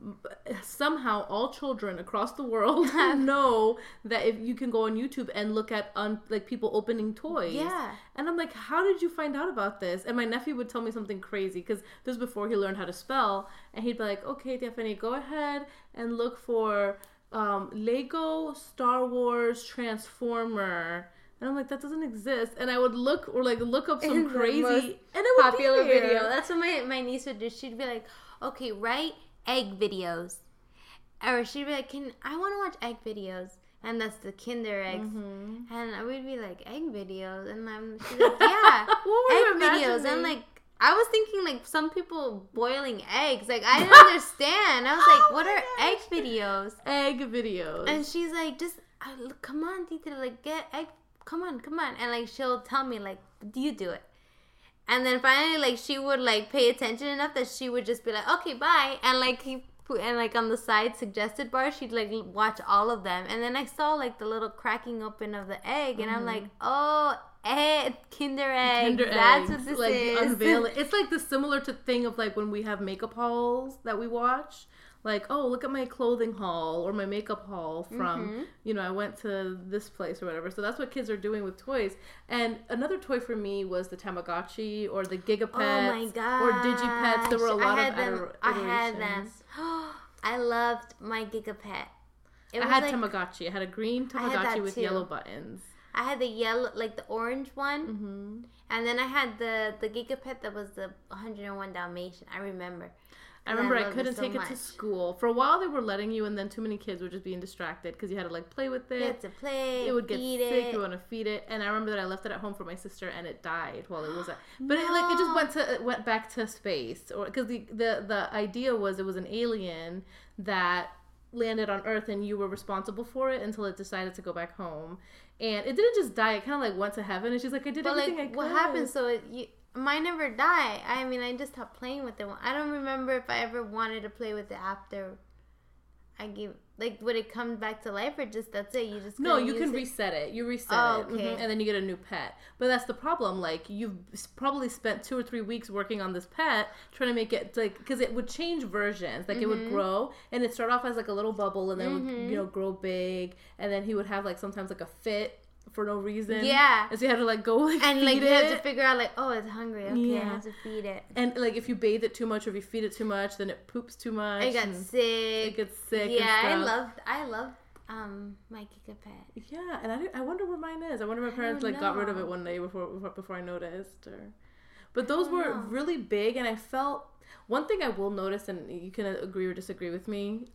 Speaker 1: somehow all children across the world know that if you can go on YouTube and look at like people opening toys.
Speaker 2: Yeah.
Speaker 1: And I'm like, how did you find out about this? And my nephew would tell me something crazy because this was before he learned how to spell, and he'd be like, okay, Tiffany, go ahead and look for Lego Star Wars Transformer. And I'm like, that doesn't exist. And I would look up some crazy and it would
Speaker 2: popular video. That's what my niece would do. She'd be like, okay, write egg videos. Or she'd be like, I want to watch egg videos. And that's the Kinder eggs. Mm-hmm. And we'd be like, egg videos? And she's like, yeah, egg videos. And like, I was thinking like some people boiling eggs. Like, I didn't understand. I was like, what are egg videos?
Speaker 1: Egg videos.
Speaker 2: And she's like, just, come on, Tita, like, get egg. Come on. And like, she'll tell me like, you do it. And then finally, like, she would like pay attention enough that she would just be like, okay, bye. And like, on the side suggested bar, she'd like watch all of them. And then I saw like the little cracking open of the egg, and I'm like, oh, Kinder egg. That's what this
Speaker 1: like,
Speaker 2: is.
Speaker 1: Unveil it. It's like the similar to thing of like when we have makeup hauls that we watch. Like, oh, look at my clothing haul or my makeup haul from, I went to this place or whatever. So that's what kids are doing with toys. And another toy for me was the Tamagotchi or the Gigapets.
Speaker 2: Oh my gosh.
Speaker 1: Or Digipets. There were a lot of iterations.
Speaker 2: I had them. I loved my Gigapet.
Speaker 1: I had like, Tamagotchi. I had a green Tamagotchi with yellow buttons.
Speaker 2: I had the yellow, like the orange one. Mm-hmm. And then I had the Gigapet that was the 101 Dalmatian. I remember.
Speaker 1: I couldn't take it to school. For a while they were letting you, and then too many kids were just being distracted because you had to like play with it.
Speaker 2: You had to play.
Speaker 1: It would get sick. You want to feed it. And I remember that I left it at home for my sister, and it died while it was at. But it just went back to space, or because the idea was it was an alien that landed on Earth, and you were responsible for it until it decided to go back home. And it didn't just die. It kind of like went to heaven, and she's like, I did everything I could.
Speaker 2: What happened? So mine never died. I mean, I just stopped playing with it. I don't remember if I ever wanted to play with it after I gave, like, would it come back to life or just that's it? You just
Speaker 1: no, you can reset it. You reset it, okay. And then you get a new pet. But that's the problem. Like, you've probably spent 2 or 3 weeks working on this pet, trying to make it like because it would change versions. Like it would grow, and it'd start off as like a little bubble, and then would grow big, and then he would have like sometimes like a fit. For no reason.
Speaker 2: Yeah.
Speaker 1: And so you have to like go like
Speaker 2: and
Speaker 1: feed
Speaker 2: like
Speaker 1: it.
Speaker 2: you have to figure out like, oh, it's hungry. Okay, I have to feed it.
Speaker 1: And like if you bathe it too much or if you feed it too much, then it poops too much.
Speaker 2: It gets sick.
Speaker 1: It gets sick.
Speaker 2: Yeah, I loved my Gigapet.
Speaker 1: Yeah, and I wonder where mine is. I wonder if my parents like got rid of it one day before I noticed. But those were really big, and I felt one thing I will notice, and you can agree or disagree with me.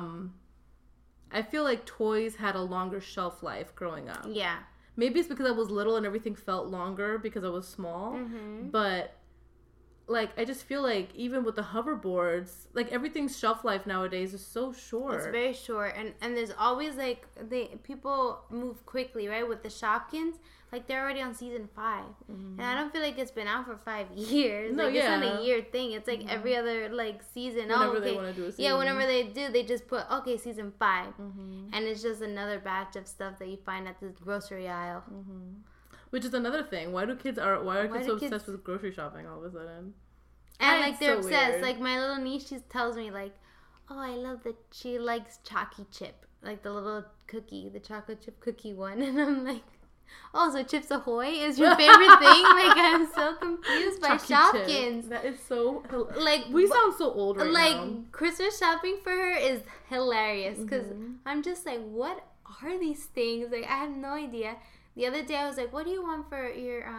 Speaker 1: I feel like toys had a longer shelf life growing up.
Speaker 2: Yeah. Maybe
Speaker 1: Maybe it's because I was little and everything felt longer because I was small. But like, I just feel like even with the hoverboards, like, everything's shelf life nowadays is so short.
Speaker 2: It's very short, and there's always like people move quickly, right? With the Shopkins, like they're already on season 5, and I don't feel like it's been out for 5 years.
Speaker 1: No,
Speaker 2: like,
Speaker 1: yeah,
Speaker 2: it's not a year thing. It's like every other like season.
Speaker 1: Whenever they want to do a season.
Speaker 2: Yeah, whenever they do, they just put season 5, and it's just another batch of stuff that you find at the grocery aisle.
Speaker 1: Which is another thing. Why are kids so obsessed with grocery shopping all of a sudden?
Speaker 2: And like they're
Speaker 1: so
Speaker 2: obsessed.
Speaker 1: weird.
Speaker 2: Like my little niece, she tells me like, "Oh, I love that she likes Chalky Chip, like the little cookie, the chocolate chip cookie one." And I'm like, "Oh, so Chips Ahoy is your favorite thing?" Like I'm so confused by Shopkins.
Speaker 1: Chip. That is so
Speaker 2: like
Speaker 1: we sound so old right
Speaker 2: like,
Speaker 1: now.
Speaker 2: Like Christmas shopping for her is hilarious because I'm just like, what are these things? Like I have no idea. The other day I was like, "What do you want for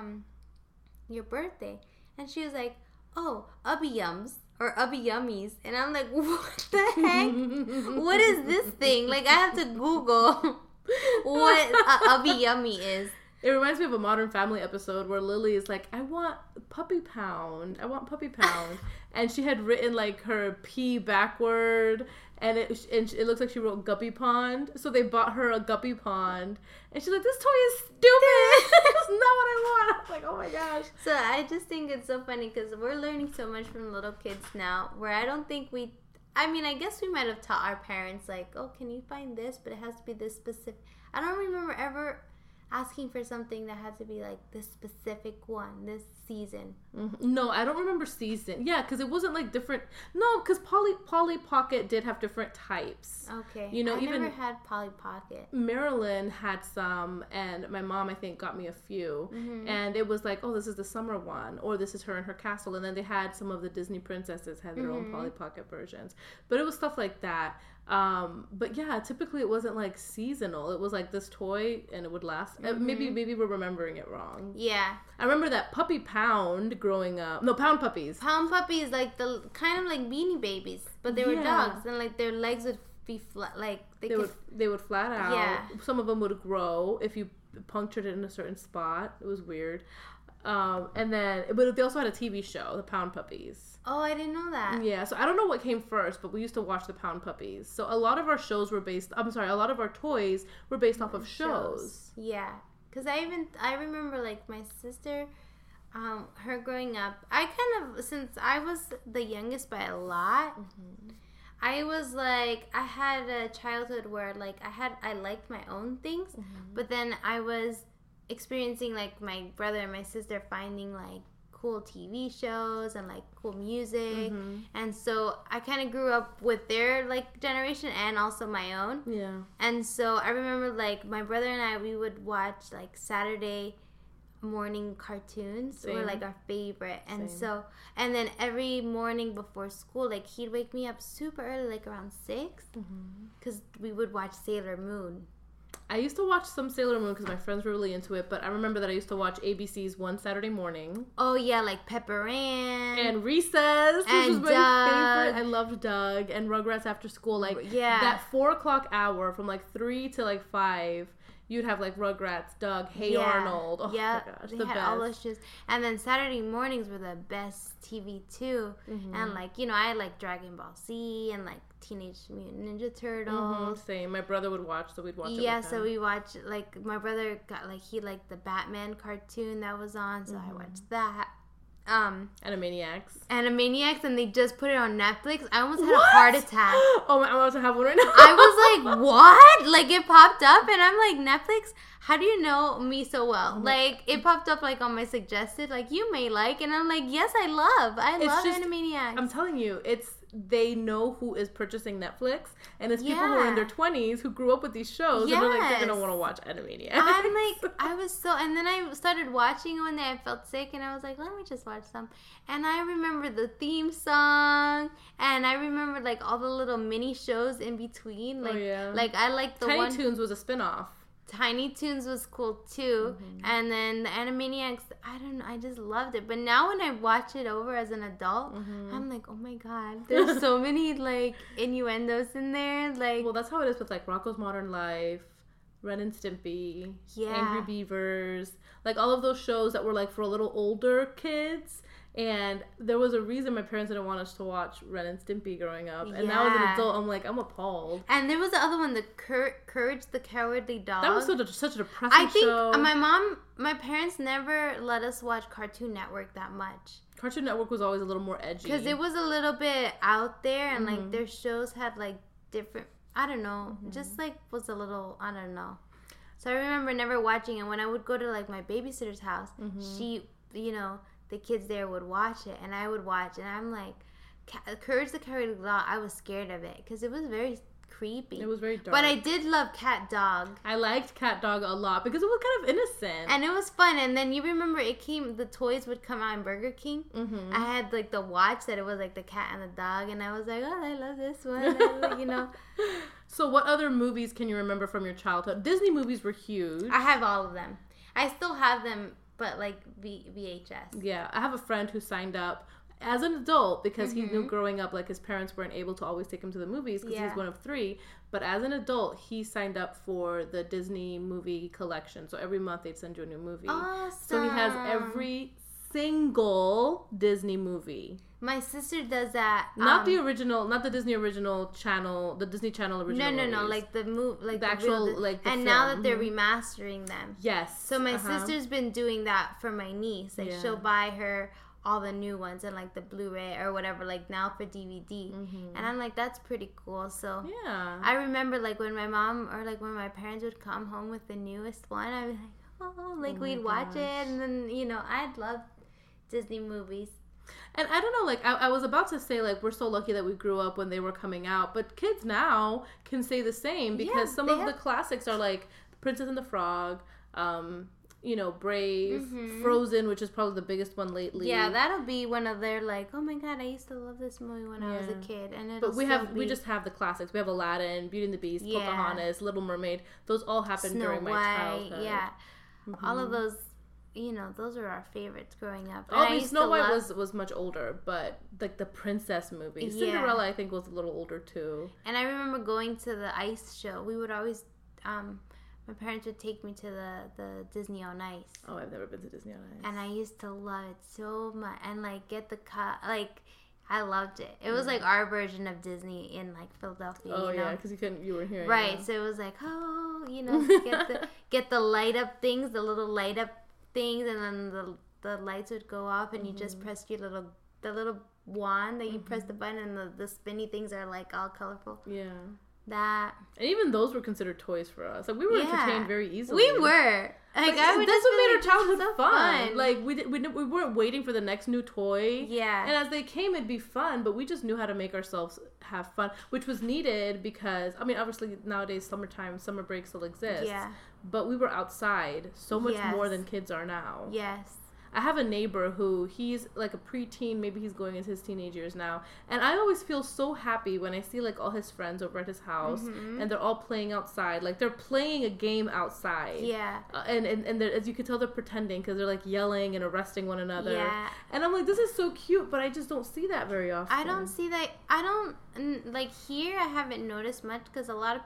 Speaker 2: your birthday?" And she was like, "Oh, Ubby Yums or Ubby Yummies." And I'm like, "What the heck? What is this thing?" Like I have to Google what Ubby Yummy is.
Speaker 1: It reminds me of a Modern Family episode where Lily is like, "I want puppy pound. I want puppy pound." And she had written like her P backward, and it looks like she wrote Guppy Pond. So they bought her a Guppy Pond, and she's like, "This toy is stupid. It's not what I want." I was like, "Oh my gosh."
Speaker 2: So I just think it's so funny because we're learning so much from little kids now, where I don't think I guess we might have taught our parents like, "Oh, can you find this? But it has to be this specific." I don't remember ever asking for something that had to be like this specific one, this season.
Speaker 1: No, I don't remember season. Yeah, because it wasn't like different. No, because Polly Pocket did have different types.
Speaker 2: Okay.
Speaker 1: You know,
Speaker 2: I
Speaker 1: even
Speaker 2: never had Polly Pocket.
Speaker 1: Marilyn had some, and my mom, I think, got me a few. And it was like, oh, this is the summer one, or this is her and her castle. And then they had some of the Disney princesses had their own Polly Pocket versions. But it was stuff like that. But yeah, typically it wasn't like seasonal. It was like this toy and it would last. Maybe we're remembering it wrong.
Speaker 2: Yeah.
Speaker 1: I remember that Puppy Pound growing up. No, Pound Puppies.
Speaker 2: Pound Puppies, like the kind of like Beanie Babies, but they were dogs, and like their legs would be flat, like
Speaker 1: they would flat out.
Speaker 2: Yeah.
Speaker 1: Some of them would grow if you punctured it in a certain spot. It was weird. And then, but they also had a TV show, the Pound Puppies.
Speaker 2: Oh, I didn't know that.
Speaker 1: Yeah, so I don't know what came first, but we used to watch the Pound Puppies. So a lot of our a lot of our toys were based off of shows.
Speaker 2: Yeah, because I remember like my sister, her growing up. I kind of, since I was the youngest by a lot, I was like, I had a childhood where like I liked my own things, but then I was experiencing like my brother and my sister finding like cool TV shows and like cool music, and so I kind of grew up with their like generation and also my own.
Speaker 1: Yeah.
Speaker 2: And so I remember like my brother and I, we would watch like Saturday morning cartoons. Were like our favorite. And so, and then every morning before school, like he'd wake me up super early, like around 6, because we would watch Sailor Moon.
Speaker 1: I used to watch some Sailor Moon because my friends were really into it, but I remember that I used to watch ABC's One Saturday Morning.
Speaker 2: Oh yeah, like Pepper Ann.
Speaker 1: And Recess, which was my favorite. I loved Doug and Rugrats After School. Like, that 4 o'clock hour from like 3 to like 5, you'd have like Rugrats, Doug, Hey Arnold. Oh my gosh,
Speaker 2: they had all those shows. And then Saturday mornings were the best TV too. And like, you know, I like Dragon Ball Z and like Teenage Mutant Ninja Turtles.
Speaker 1: Same. My brother would watch, so we'd watch it.
Speaker 2: Yeah, so we watched, like, my brother got like, he liked the Batman cartoon that was on, so I watched that.
Speaker 1: Animaniacs,
Speaker 2: and they just put it on Netflix. I almost had a heart attack.
Speaker 1: Oh, I'm about to have one right now.
Speaker 2: I was like, what? Like, it popped up, and I'm like, Netflix, how do you know me so well? Like, it popped up, like, on my suggested, like, you may like, and I'm like, yes, I love Animaniacs.
Speaker 1: I'm telling you, they know who is purchasing Netflix, and it's people who are in their 20s who grew up with these shows, and they're like, they're gonna want to watch Animaniacs.
Speaker 2: I'm like, I was so, and then I started watching one day. I felt sick, and I was like, let me just watch some. And I remember the theme song, and I remember like all the little mini shows in between. Like, like I like the
Speaker 1: Tiny Toons was a spinoff.
Speaker 2: Tiny Toons was cool too, and then the Animaniacs, I don't know, I just loved it. But now when I watch it over as an adult, I'm like, oh my god, there's so many like innuendos in there. Like,
Speaker 1: well, that's how it is with like Rocko's Modern Life, Ren and Stimpy, Angry Beavers, like all of those shows that were like for a little older kids. And there was a reason my parents didn't want us to watch Ren and Stimpy growing up. And now as an adult, I'm like, I'm appalled.
Speaker 2: And there was the other one, the Courage the Cowardly Dog.
Speaker 1: That was such a depressing show.
Speaker 2: I think my parents never let us watch Cartoon Network that much.
Speaker 1: Cartoon Network was always a little more edgy.
Speaker 2: Because it was a little bit out there, and like their shows had like different, I don't know, just like was a little, I don't know. So I remember never watching it. When I would go to like my babysitter's house, she, you know, the kids there would watch it, and I would watch, and I'm like, Courage the Cowardly Dog, I was scared of it because it was very creepy.
Speaker 1: It was very dark.
Speaker 2: But I did love Cat Dog.
Speaker 1: I liked Cat Dog a lot because it was kind of innocent.
Speaker 2: And it was fun. And then you remember the toys would come out in Burger King. Mm-hmm. I had like the watch that it was like the cat and the dog, and I was like, oh, I love this one. You know.
Speaker 1: So what other movies can you remember from your childhood? Disney movies were huge.
Speaker 2: I have all of them. I still have them, but like VHS.
Speaker 1: Yeah, I have a friend who signed up as an adult because he knew growing up like his parents weren't able to always take him to the movies because he's one of 3. But as an adult, he signed up for the Disney movie collection. So every month they'd send you a new movie.
Speaker 2: Awesome.
Speaker 1: So he has every single Disney movie.
Speaker 2: My sister does that.
Speaker 1: Not the original, not the Disney original channel, the Disney Channel original.
Speaker 2: No, like the movie, like
Speaker 1: the actual, like the
Speaker 2: and
Speaker 1: film.
Speaker 2: now that they're remastering them.
Speaker 1: Yes.
Speaker 2: So my sister's been doing that for my niece. Like she'll buy her all the new ones and like the Blu-ray or whatever, like now for DVD. And I'm like, that's pretty cool. So
Speaker 1: yeah,
Speaker 2: I remember like when my mom or like when my parents would come home with the newest one, I'd be like, oh, like we'd watch it, and then you know I'd love Disney movies.
Speaker 1: And I don't know, like, I was about to say, like, we're so lucky that we grew up when they were coming out. But kids now can say the same because some of the classics are, like, Princess and the Frog, you know, Brave, Frozen, which is probably the biggest one lately.
Speaker 2: Yeah, that'll be one of their, like, oh, my God, I used to love this movie when I was a kid. And
Speaker 1: but we just have the classics. We have Aladdin, Beauty and the Beast, Pocahontas, Little Mermaid. Those all happened during my childhood.
Speaker 2: Yeah, all of those. You know, those are our favorites growing up.
Speaker 1: Oh, Snow White was much older, but like the princess movie. Cinderella, I think, was a little older too.
Speaker 2: And I remember going to the ice show. We would always, my parents would take me to the Disney on Ice.
Speaker 1: Oh, I've never been to Disney on Ice.
Speaker 2: And I used to love it so much. And like get the like, I loved it. It was like our version of Disney in like Philadelphia.
Speaker 1: Oh,
Speaker 2: you know?
Speaker 1: yeah, because you were here.
Speaker 2: Right, so it was like, oh, you know, get the light up things, the little light up things, and then the lights would go off, and you just press the little wand that you press the button, and the spinny things are like all colorful.
Speaker 1: Yeah,
Speaker 2: that.
Speaker 1: And even those were considered toys for us. Like we were entertained very easily.
Speaker 2: We were. Like
Speaker 1: that's what made our childhood fun. Like we weren't waiting for the next new toy.
Speaker 2: Yeah.
Speaker 1: And as they came, it'd be fun, but we just knew how to make ourselves have fun, which was needed because I mean, obviously nowadays summertime, summer break still exists.
Speaker 2: Yeah.
Speaker 1: But we were outside so much more than kids are now.
Speaker 2: Yes.
Speaker 1: I have a neighbor who he's like a preteen, maybe he's going into his teenage years now, and I always feel so happy when I see like all his friends over at his house and they're all playing outside, like they're playing a game outside.
Speaker 2: Yeah.
Speaker 1: And as you can tell, they're pretending because they're like yelling and arresting one another.
Speaker 2: Yeah.
Speaker 1: And I'm like, this is so cute, but I just don't see that very often.
Speaker 2: I don't see that. I don't like here. I haven't noticed much because a lot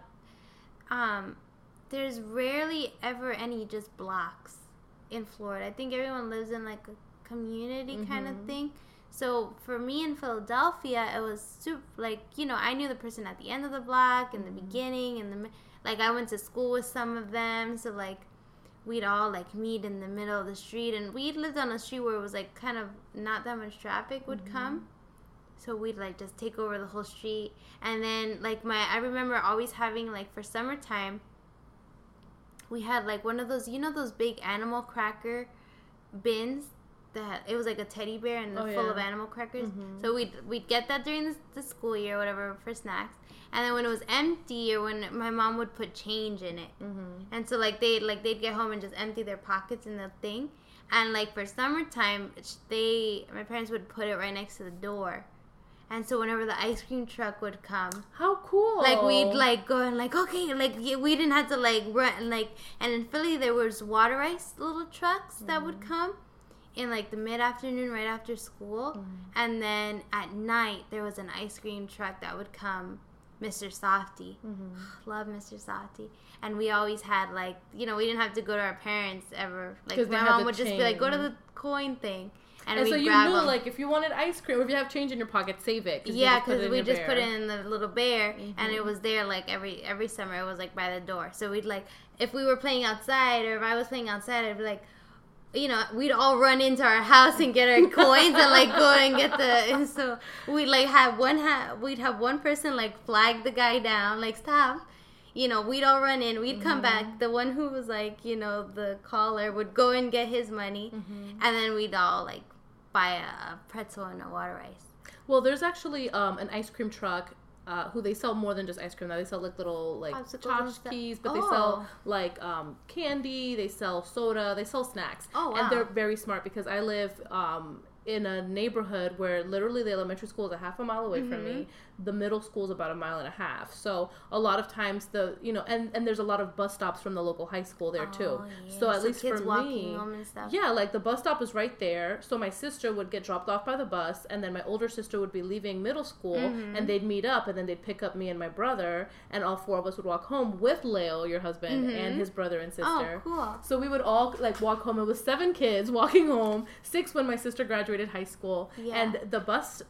Speaker 2: of there's rarely ever any just blocks in Florida. I think everyone lives in like a community kind of thing. So for me in Philadelphia, it was super, like, you know, I knew the person at the end of the block, in the beginning, and like I went to school with some of them. So like we'd all like meet in the middle of the street, and we lived on a street where it was like kind of not that much traffic would come. So we'd like just take over the whole street. And then like I remember always having like for summertime, we had like one of those, you know, those big animal cracker bins that it was like a teddy bear and full of animal crackers. So we'd get that during the school year or whatever for snacks. And then when it was empty or when my mom would put change in it. And so like they'd get home and just empty their pockets in the thing. And like for summertime, my parents would put it right next to the door. And so whenever the ice cream truck would come,
Speaker 1: how cool!
Speaker 2: Like we'd like go and like okay, like we didn't have to like run like. And in Philly there was water ice little trucks that would come in like the mid-afternoon right after school, and then at night there was an ice cream truck that would come, Mr. Softy. Love Mr. Softy. And we always had like, you know, we didn't have to go to our parents ever. Like my mom would just be like, go to the coin thing.
Speaker 1: And so you knew, like, if you wanted ice cream, or if you have change in your pocket, save it.
Speaker 2: Yeah, because we just put it in the little bear, and it was there, like, every summer. It was, like, by the door. So we'd, like, if we were playing outside, or if I was playing outside, I'd be like, you know, we'd all run into our house and get our coins and, like, go and get and so we'd, like, we'd have one person, like, flag the guy down, like, stop. You know, we'd all run in, we'd come back. The one who was, like, you know, the caller would go and get his money, and then we'd all, like, buy a pretzel and a water ice.
Speaker 1: Well, there's actually an ice cream truck who they sell more than just ice cream. Now they sell, like, little, like, tchotchkes, but they sell, like, candy, they sell soda, they sell snacks.
Speaker 2: Oh, wow.
Speaker 1: And they're very smart because I live in a neighborhood where literally the elementary school is a half a mile away from me. The middle school is about a mile and a half. So a lot of times and there's a lot of bus stops from the local high school there too. Yeah. So at least
Speaker 2: kids
Speaker 1: for
Speaker 2: walking
Speaker 1: me,
Speaker 2: home and stuff.
Speaker 1: Yeah, like the bus stop is right there. So my sister would get dropped off by the bus, and then my older sister would be leaving middle school, and they'd meet up, and then they'd pick up me and my brother, and all four of us would walk home with Leo, your husband, and his brother and sister.
Speaker 2: Oh, cool.
Speaker 1: So we would all, like, walk home. It was 7 kids walking home, 6 when my sister graduated high school. Yeah. And the bus,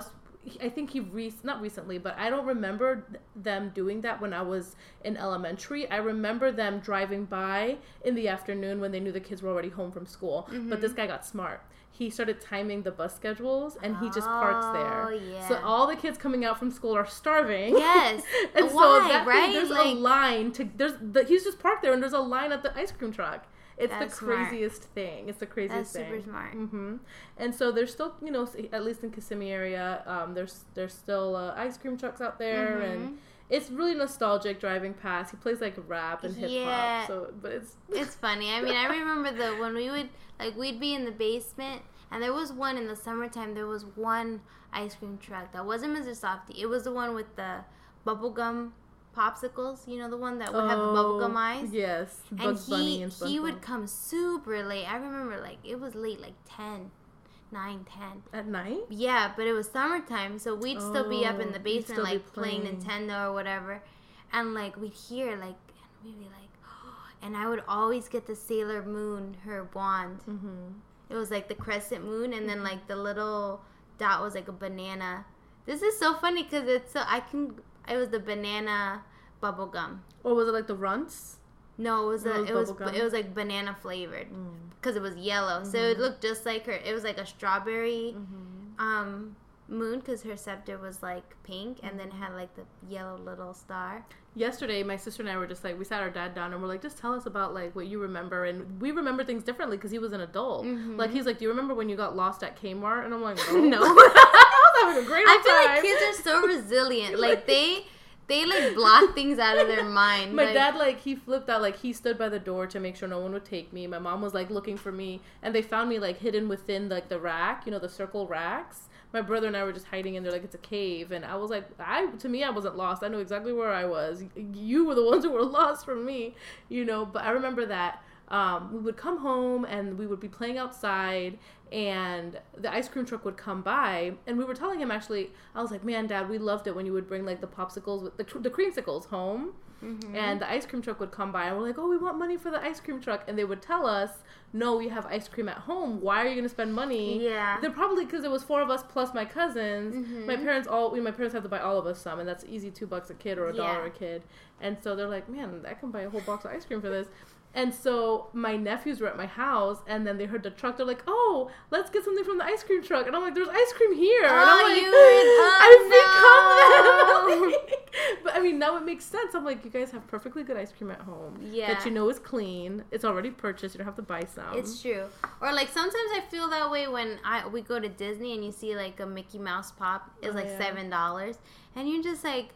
Speaker 1: I think not recently, but I don't remember them doing that when I was in elementary. I remember them driving by in the afternoon when they knew the kids were already home from school. But this guy got smart. He started timing the bus schedules, and he just parks there. Yeah. So all the kids coming out from school are starving.
Speaker 2: Yes.
Speaker 1: And
Speaker 2: why, right?
Speaker 1: There's a line he's just parked there, and there's a line at the ice cream truck. It's the craziest thing. It's the craziest thing.
Speaker 2: That's super smart.
Speaker 1: And so there's still, you know, at least in Kissimmee area, there's still ice cream trucks out there, and it's really nostalgic driving past. He plays, like, rap and hip hop. So, but
Speaker 2: it's funny. I mean, I remember when we'd be in the basement, and there was one in the summertime. There was one ice cream truck that wasn't Mr. Softy. It was the one with the bubblegum popsicles, you know, the one that would have the bubblegum eyes.
Speaker 1: Yes, Bugs Bunny and SpongeBob.
Speaker 2: He would come super late. I remember, like, it was late, like 9, 10.
Speaker 1: At night?
Speaker 2: Yeah, but it was summertime, so we'd still be up in the basement, like, playing Nintendo or whatever. And, like, we'd hear, like, and we'd be like, oh, and I would always get the Sailor Moon, her wand. It was, like, the crescent moon, and then, like, the little dot was, like, a banana. This is so funny, because it was the banana bubble gum.
Speaker 1: Or was it like the Runts?
Speaker 2: No, it was like banana flavored because it was yellow. So it looked just like her. It was like a strawberry moon because her scepter was like pink and then had like the yellow little star.
Speaker 1: Yesterday, my sister and I were just like, we sat our dad down and we're like, just tell us about like what you remember. And we remember things differently because he was an adult. Like, he's like, do you remember when you got lost at Kmart? And I'm like, no. I was having a great time.
Speaker 2: I feel like kids are so resilient. Like, they like block things out of their mind.
Speaker 1: My dad, like, he flipped out. Like, he stood by the door to make sure no one would take me. My mom was like looking for me, and they found me like hidden within like the rack, you know, the circle racks. My brother and I were just hiding in there like it's a cave, and I was like, to me, I wasn't lost. I knew exactly where I was. You were the ones who were lost from me, you know. But I remember that we would come home and we would be playing outside, and the ice cream truck would come by, and we were telling him, actually, I was like, man, Dad, we loved it when you would bring like the popsicles with the creamsicles home, and the ice cream truck would come by, and we're like, oh, we want money for the ice cream truck, and they would tell us, no, we have ice cream at home. Why are you going to spend money?
Speaker 2: Yeah.
Speaker 1: They're probably, because it was 4 of us plus my cousins. My parents had to buy all of us some, and that's easy, $2 a kid or $1 a kid. And so they're like, man, I can buy a whole box of ice cream for this. And so my nephews were at my house, and then they heard the truck. They're like, oh, let's get something from the ice cream truck. And I'm like, there's ice cream here. And I'm like, I've become them. But I mean, now it makes sense. I'm like, you guys have perfectly good ice cream at home.
Speaker 2: Yeah.
Speaker 1: That you know is clean. It's already purchased. You don't have to buy some.
Speaker 2: It's true. Or like sometimes I feel that way when we go to Disney and you see like a Mickey Mouse pop is like $7. And you're just like,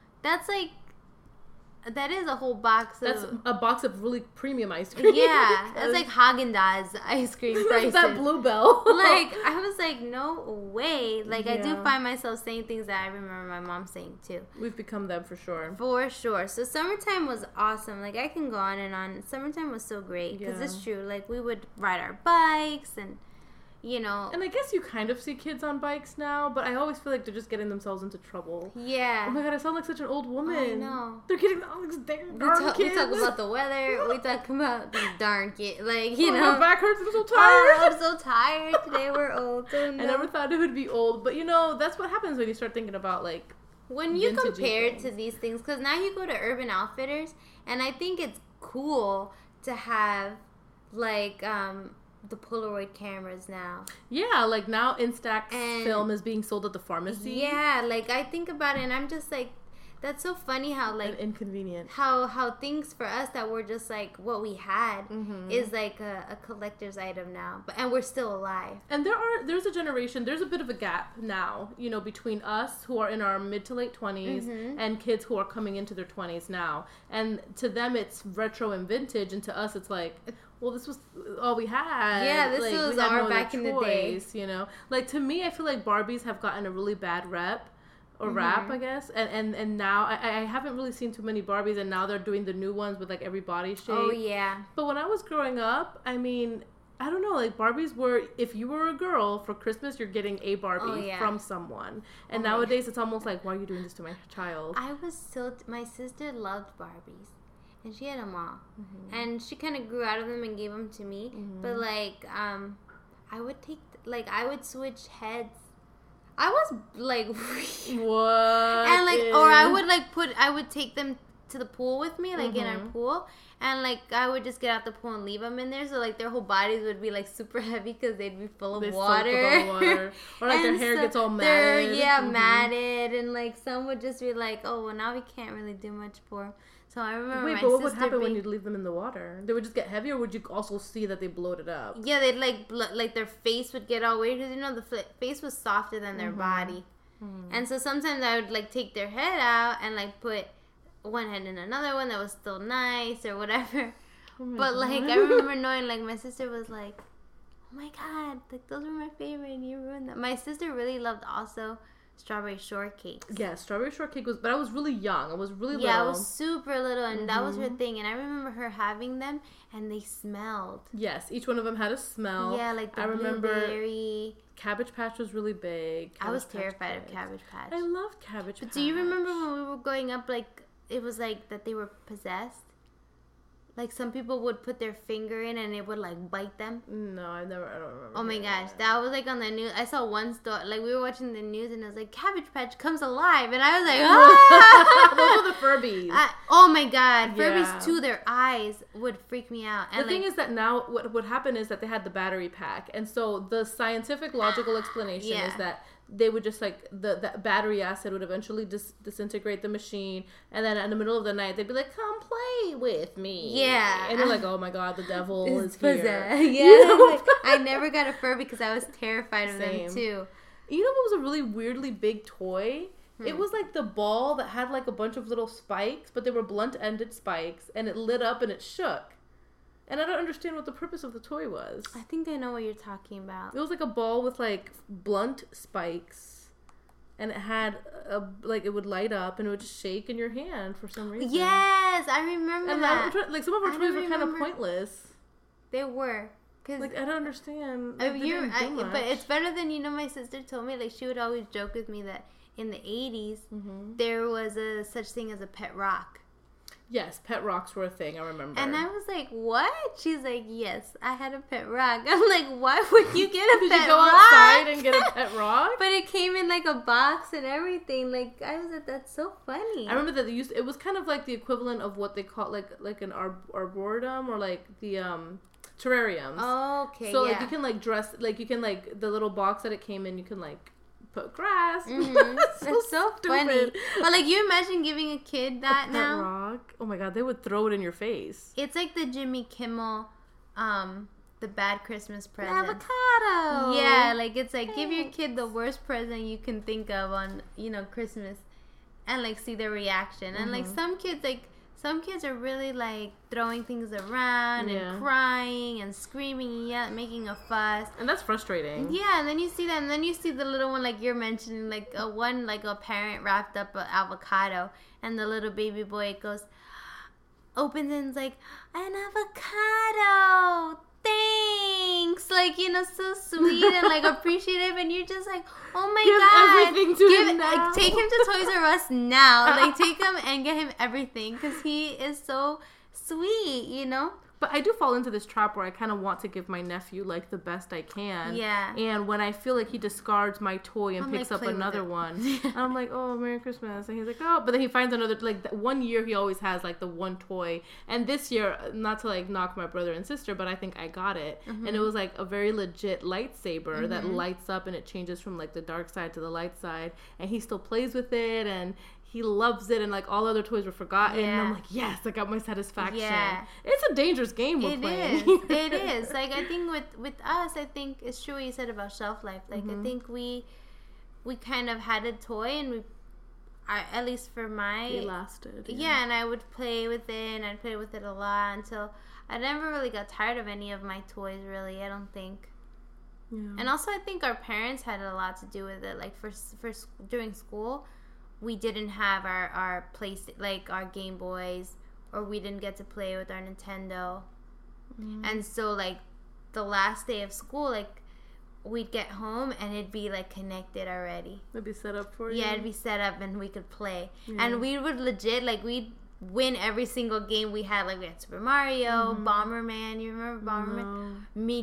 Speaker 2: that is a whole box of...
Speaker 1: That's a box of really premium ice cream.
Speaker 2: Yeah. That's like Haagen-Dazs ice cream prices.
Speaker 1: That Bluebell.
Speaker 2: Like, I was like, no way. Like, I do find myself saying things that I remember my mom saying, too.
Speaker 1: We've become them for sure.
Speaker 2: For sure. So, summertime was awesome. Like, I can go on and on. Summertime was so great. Because it's true. Like, we would ride our bikes and... you know.
Speaker 1: And I guess you kind of see kids on bikes now, but I always feel like they're just getting themselves into trouble.
Speaker 2: Yeah.
Speaker 1: Oh my god, I sound like such an old woman.
Speaker 2: I know.
Speaker 1: They're getting all these darn kids.
Speaker 2: We talk about the weather. We talk about these darn kids. Like, you know.
Speaker 1: My back hurts. I'm so tired.
Speaker 2: Oh, I'm so tired. Today we're old. So no.
Speaker 1: I never thought it would be old, but you know, that's what happens when you start thinking about like
Speaker 2: when you compare it to these things, because now you go to Urban Outfitters, and I think it's cool to have like the Polaroid cameras now.
Speaker 1: Yeah, like now Instax film is being sold at the pharmacy.
Speaker 2: Yeah, like I think about it and I'm just like, that's so funny how like
Speaker 1: and inconvenient.
Speaker 2: How things for us that were just like what we had is like a collector's item now. And we're still alive.
Speaker 1: And there's a generation, there's a bit of a gap now, you know, between us who are in our mid to late 20s and kids who are coming into their 20s now. And to them it's retro and vintage, and to us it's like, well, this was all we had.
Speaker 2: Yeah, this was our back in the day.
Speaker 1: You know, like to me, I feel like Barbies have gotten a really bad rep. Or rap, I guess, and now I haven't really seen too many Barbies, and now they're doing the new ones with like every body shape.
Speaker 2: Oh yeah.
Speaker 1: But when I was growing up, I mean, I don't know, like Barbies were, if you were a girl for Christmas, you're getting a Barbie from someone, and nowadays it's almost like, why are you doing this to my child?
Speaker 2: My sister loved Barbies, and she had them all, and she kind of grew out of them and gave them to me. But like, I would switch heads. I was like,
Speaker 1: what?
Speaker 2: And like, or I would take them to the pool with me, like in our pool, and like I would just get out the pool and leave them in there, so like their whole bodies would be like super heavy because they'd be full of water.
Speaker 1: Or like their hair gets all matted.
Speaker 2: Matted, and like some would just be like, oh, well now we can't really do much for them. So I remember.
Speaker 1: Wait, but what would happen when you'd leave them in the water? They would just get heavy, or would you also see that they bloated up?
Speaker 2: Yeah, they'd like their face would get all weird because you know the face was softer than their body, and so sometimes I would like take their head out and like put one head in another one that was still nice or whatever. But like I remember knowing like my sister was like, oh my god, like those were my favorite and you ruined them. My sister really loved also strawberry shortcakes.
Speaker 1: Yeah, strawberry shortcake was, but I was really young. I was really little.
Speaker 2: Yeah, I was super little, and that was her thing. And I remember her having them, and they smelled.
Speaker 1: Yes, each one of them had a smell.
Speaker 2: Yeah, like the blueberry.
Speaker 1: Cabbage Patch was really big.
Speaker 2: I was terrified of Cabbage Patch.
Speaker 1: I loved Cabbage Patch.
Speaker 2: But do you remember when we were growing up, like, it was like that they were possessed? Like, some people would put their finger in and it would, like, bite them.
Speaker 1: No, I don't remember.
Speaker 2: Oh, my gosh. That was, like, on the news. I saw one story. Like, we were watching the news and it was like, Cabbage Patch comes alive. And I was like, ah!
Speaker 1: Those are the Furbies.
Speaker 2: Oh, my God. Furbies, too, their eyes would freak me out. And
Speaker 1: the thing is that now what would happen is that they had the battery pack. And so the scientific, logical explanation is that they would just like the battery acid would eventually disintegrate the machine, and then in the middle of the night they'd be like, come play with me.
Speaker 2: Yeah.
Speaker 1: And you're like, oh my god, the devil is
Speaker 2: here.
Speaker 1: Yeah.
Speaker 2: You know? Like, I never got a Furby because I was terrified of them too.
Speaker 1: You know what was a really weirdly big toy? It was like the ball that had like a bunch of little spikes, but they were blunt-ended spikes, and it lit up and it shook. And I don't understand what the purpose of the toy was.
Speaker 2: I think I know what you're talking about.
Speaker 1: It was like a ball with like blunt spikes, and it had it would light up and it would just shake in your hand for some reason.
Speaker 2: Yes, I remember that.
Speaker 1: Like some of our toys were kind of pointless.
Speaker 2: They were. Cause
Speaker 1: like I don't understand.
Speaker 2: But it's better than my sister told me. Like she would always joke with me that in the 80s there was a such thing as a pet rock.
Speaker 1: Yes, pet rocks were a thing, I remember.
Speaker 2: And I was like, what? She's like, yes, I had a pet rock. I'm like, why would you get a pet rock? Did you go
Speaker 1: outside and get a pet rock?
Speaker 2: But it came in like a box and everything. Like, I was like, that's so funny.
Speaker 1: I remember that it was kind of like the equivalent of what they call like an arboretum or like the terrariums.
Speaker 2: Oh, okay,
Speaker 1: so like you can like dress, like you can like the little box that it came in, you can like put grass.
Speaker 2: That's so funny. But like, you imagine giving a kid that now?
Speaker 1: Rock. Oh my god, they would throw it in your face.
Speaker 2: It's like the Jimmy Kimmel, the bad Christmas present.
Speaker 1: Avocado.
Speaker 2: Yeah, like it's like give your kid the worst present you can think of on Christmas, and like see their reaction. And like some kids are really like throwing things around and crying and screaming and making a fuss.
Speaker 1: And that's frustrating.
Speaker 2: Yeah, and then you see that, and then you see the little one like you're mentioning, like a parent wrapped up an avocado, and the little baby boy opens and is like, an avocado. thanks, like, you know, so sweet and like appreciative, and you're just like, oh my
Speaker 1: Give
Speaker 2: god,
Speaker 1: everything to him now.
Speaker 2: like, take him to Toys R Us now, like take him and get him everything because he is so sweet, you know.
Speaker 1: But I do fall into this trap where I kind of want to give my nephew, like, the best I can.
Speaker 2: Yeah.
Speaker 1: And when I feel like he discards my toy and
Speaker 2: I'm
Speaker 1: picks
Speaker 2: like,
Speaker 1: up
Speaker 2: play with
Speaker 1: another
Speaker 2: it.
Speaker 1: one, I'm like, oh, Merry Christmas. And he's like, oh. But then he finds another, like, one year he always has, like, the one toy. And this year, not to, like, knock my brother and sister, but I think I got it.
Speaker 2: Mm-hmm.
Speaker 1: And it was, like, a very legit lightsaber that lights up and it changes from, like, the dark side to the light side. And he still plays with it and he loves it, and like all other toys were forgotten. And I'm like, yes, I got my satisfaction.
Speaker 2: Yeah.
Speaker 1: It's a dangerous game we're playing.
Speaker 2: It is. Like, I think with us, I think it's true what you said about shelf life. Like, I think we kind of had a toy, and at least for my...
Speaker 1: It lasted.
Speaker 2: Yeah, and I would play with it, and I'd play with it a lot until I never really got tired of any of my toys, really, I don't think.
Speaker 1: Yeah.
Speaker 2: And also, I think our parents had a lot to do with it. Like, for during school, we didn't have our like our Game Boys, or we didn't get to play with our Nintendo. And so, like, the last day of school, like, we'd get home and it'd be like connected already.
Speaker 1: It'd be set up for you.
Speaker 2: Yeah, it'd be set up and we could play.
Speaker 1: Yeah.
Speaker 2: And we would legit, like, we'd win every single game we had. Like, we had Super Mario, Bomberman. You remember Bomberman?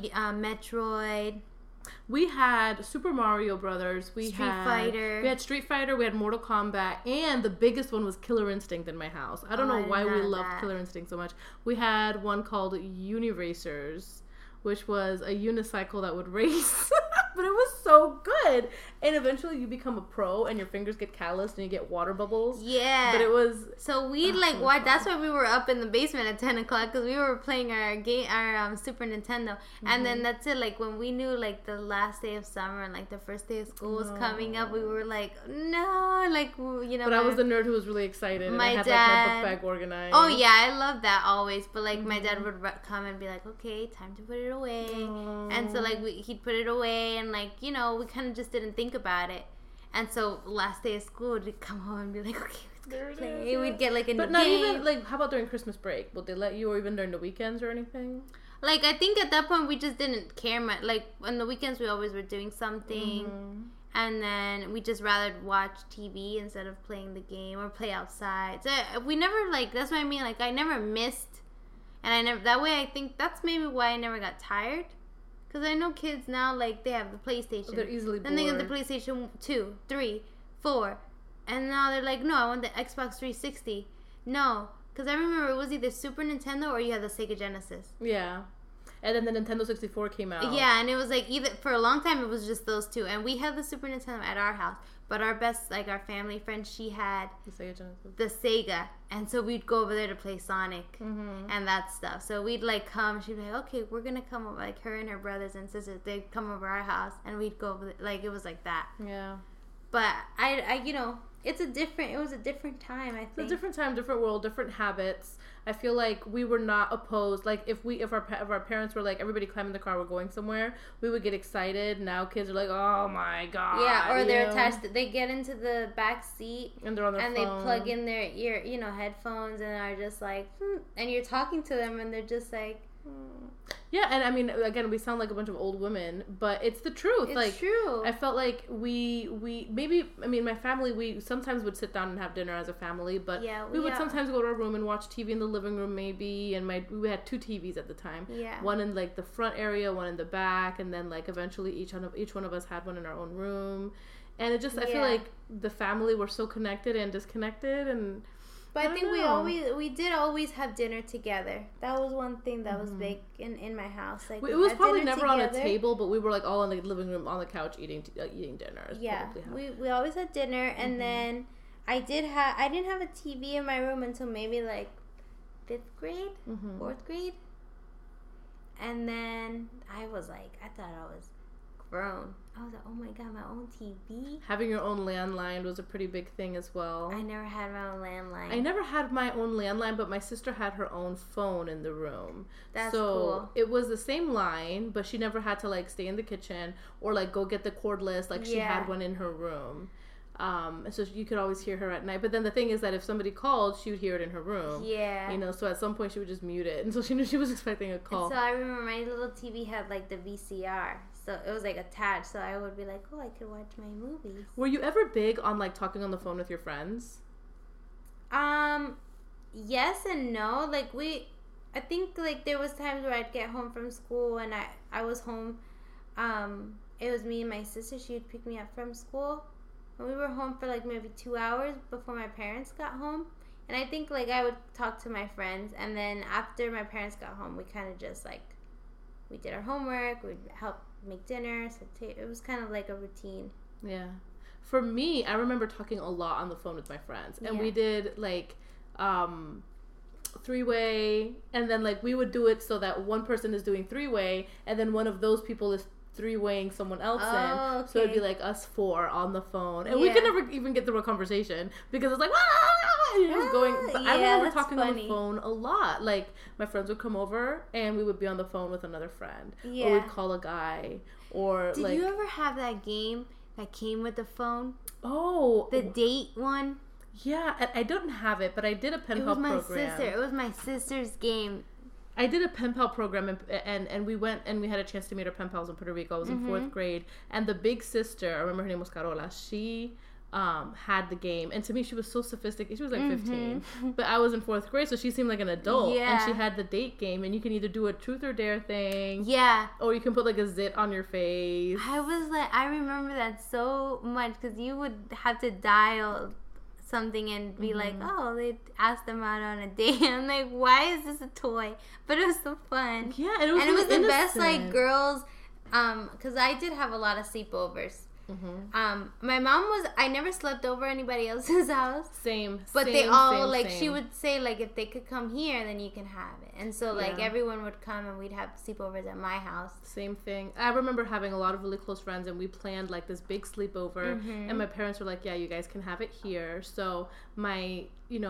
Speaker 2: Metroid.
Speaker 1: We had Super Mario Brothers. We
Speaker 2: Street
Speaker 1: had
Speaker 2: Fighter.
Speaker 1: We had Street Fighter. We had Mortal Kombat, and the biggest one was Killer Instinct in my house. I don't know why we loved Killer Instinct so much. We had one called Uniracers, which was a unicycle that would race. But it was so good. And eventually you become a pro and your fingers get calloused and you get water bubbles.
Speaker 2: Yeah.
Speaker 1: But it was...
Speaker 2: So we'd like watch. That's why we were up in the basement at 10 o'clock, because we were playing our Super Nintendo. And then that's it. Like, when we knew, like, the last day of summer and, like, the first day of school was coming up, we were like, no. Like, you know.
Speaker 1: But I was the nerd who was really excited. And I had, like, my book bag organized.
Speaker 2: Oh, yeah. I love that always. But, like, my dad would come and be like, okay, time to put it away. And so, like, he'd put it away. And, like, you know, we kind of just didn't think about it. And so last day of school, we'd come home and be like, okay, let's go play. We'd get like a
Speaker 1: But
Speaker 2: new
Speaker 1: not
Speaker 2: game.
Speaker 1: even, like, how about during Christmas break? Would they let you, or even during the weekends or anything?
Speaker 2: Like, I think at that point we just didn't care much. Like, on the weekends we always were doing something. And then we just rather watch TV instead of playing the game or play outside. So we never, like, that's what I mean. Like, I never missed. And I never, that way I think that's maybe why I never got tired. Because I know kids now, like, they have the PlayStation.
Speaker 1: Oh, they're easily bored.
Speaker 2: Then they get the PlayStation 2, 3, 4. And now they're like, no, I want the Xbox 360. No. Because I remember it was either Super Nintendo or you had the Sega Genesis.
Speaker 1: Yeah. And then the Nintendo 64 came out.
Speaker 2: Yeah, and it was like, either for a long time it was just those two. And we had the Super Nintendo at our house. But our best, like, our family friend, she had
Speaker 1: The Sega Genesis.
Speaker 2: the Sega. And so we'd go over there to play Sonic and that stuff. So we'd, like, come. She'd be like, okay, we're going to come over. Like, her and her brothers and sisters, they'd come over our house. And we'd go over there. Like, it was like that.
Speaker 1: Yeah.
Speaker 2: But I you know, it was a different time, I think.
Speaker 1: It's a different time, different world, different habits. I feel like we were not opposed. Like, if our parents were like, everybody climb in the car, we're going somewhere, we would get excited. Now kids are like, oh my god.
Speaker 2: Yeah, or they're attached. They get into the back seat
Speaker 1: and they're on their phone.
Speaker 2: they plug in their headphones and are just like, and you're talking to them and they're just like.
Speaker 1: Yeah, and I mean, again, we sound like a bunch of old women, but it's the truth.
Speaker 2: It's
Speaker 1: like,
Speaker 2: true.
Speaker 1: I felt like we maybe, I mean, my family, we sometimes would sit down and have dinner as a family, but we would sometimes go to our room and watch TV in the living room, maybe. And we had 2 TVs at the time.
Speaker 2: Yeah.
Speaker 1: One in, like, the front area, one in the back, and then, like, eventually each one of us had one in our own room. And it just, I feel like the family were so connected and disconnected, and.
Speaker 2: But I think we did always have dinner together. That was one thing that was big in my house. Like,
Speaker 1: it was probably never on a table, but we were, like, all in the living room on the couch eating dinner.
Speaker 2: Yeah, we always had dinner, and then I didn't have a TV in my room until maybe like 5th grade, 4th grade, and then I was like, I thought I was grown. I was like, oh my god, my own TV.
Speaker 1: Having your own landline was a pretty big thing as well.
Speaker 2: I never had my own landline.
Speaker 1: I never had my own landline, but my sister had her own phone in the room.
Speaker 2: That's
Speaker 1: so
Speaker 2: cool.
Speaker 1: It was the same line, but she never had to, like, stay in the kitchen or, like, go get the cordless. Like, she had one in her room. So you could always hear her at night. But then the thing is that if somebody called, she would hear it in her room.
Speaker 2: Yeah.
Speaker 1: You know, so at some point she would just mute it until she knew she was expecting a call.
Speaker 2: So I remember my little TV had like the VCR. So it was like attached. So I would be like, oh, I could watch my movies.
Speaker 1: Were you ever big on like talking on the phone with your friends?
Speaker 2: Yes and no. Like I think like there was times where I'd get home from school and I was home. It was me and my sister. She would pick me up from school. And we were home for like maybe 2 hours before my parents got home. And I think like I would talk to my friends. And then after my parents got home, we kind of just like, we did our homework. We'd help make dinner. So it was kind of like a routine.
Speaker 1: Yeah. For me, I remember talking a lot on the phone with my friends. And we did like three-way. And then like we would do it so that one person is doing three-way. And then one of those people is three-weighing someone else in.
Speaker 2: Okay.
Speaker 1: So it'd be like us four on the phone. And we could never even get through a conversation because it's like, and you're just going. But I remember talking on the phone a lot. Like, my friends would come over and we would be on the phone with another friend. Yeah. Or we'd call a guy. Or
Speaker 2: Did you ever have that game that came with the phone?
Speaker 1: Oh.
Speaker 2: The date one?
Speaker 1: Yeah, I didn't have it, but I did a pen pal program.
Speaker 2: It was my sister's game.
Speaker 1: I did a pen pal program, and we went and we had a chance to meet our pen pals in Puerto Rico. I was in 4th grade, and the big sister, I remember her name was Carola, she had the game, and to me she was so sophisticated. She was like 15, but I was in 4th grade, so she seemed like an adult. And she had the date game, and you can either do a truth or dare thing, or you can put like a zit on your face.
Speaker 2: I remember that so much because you would have to dial something and be like, oh, they asked them out on a date. I'm like, why is this a toy? But it was so fun.
Speaker 1: Yeah, and it was
Speaker 2: the
Speaker 1: innocent.
Speaker 2: best, like, girls, because I did have a lot of sleepovers. My mom I never slept over anybody else's house. But they all, she would say, like, if they could come here, then you can have it. And so, like, everyone would come and we'd have sleepovers at my house.
Speaker 1: Same thing. I remember having a lot of really close friends and we planned, like, this big sleepover. And my parents were like, yeah, you guys can have it here. So my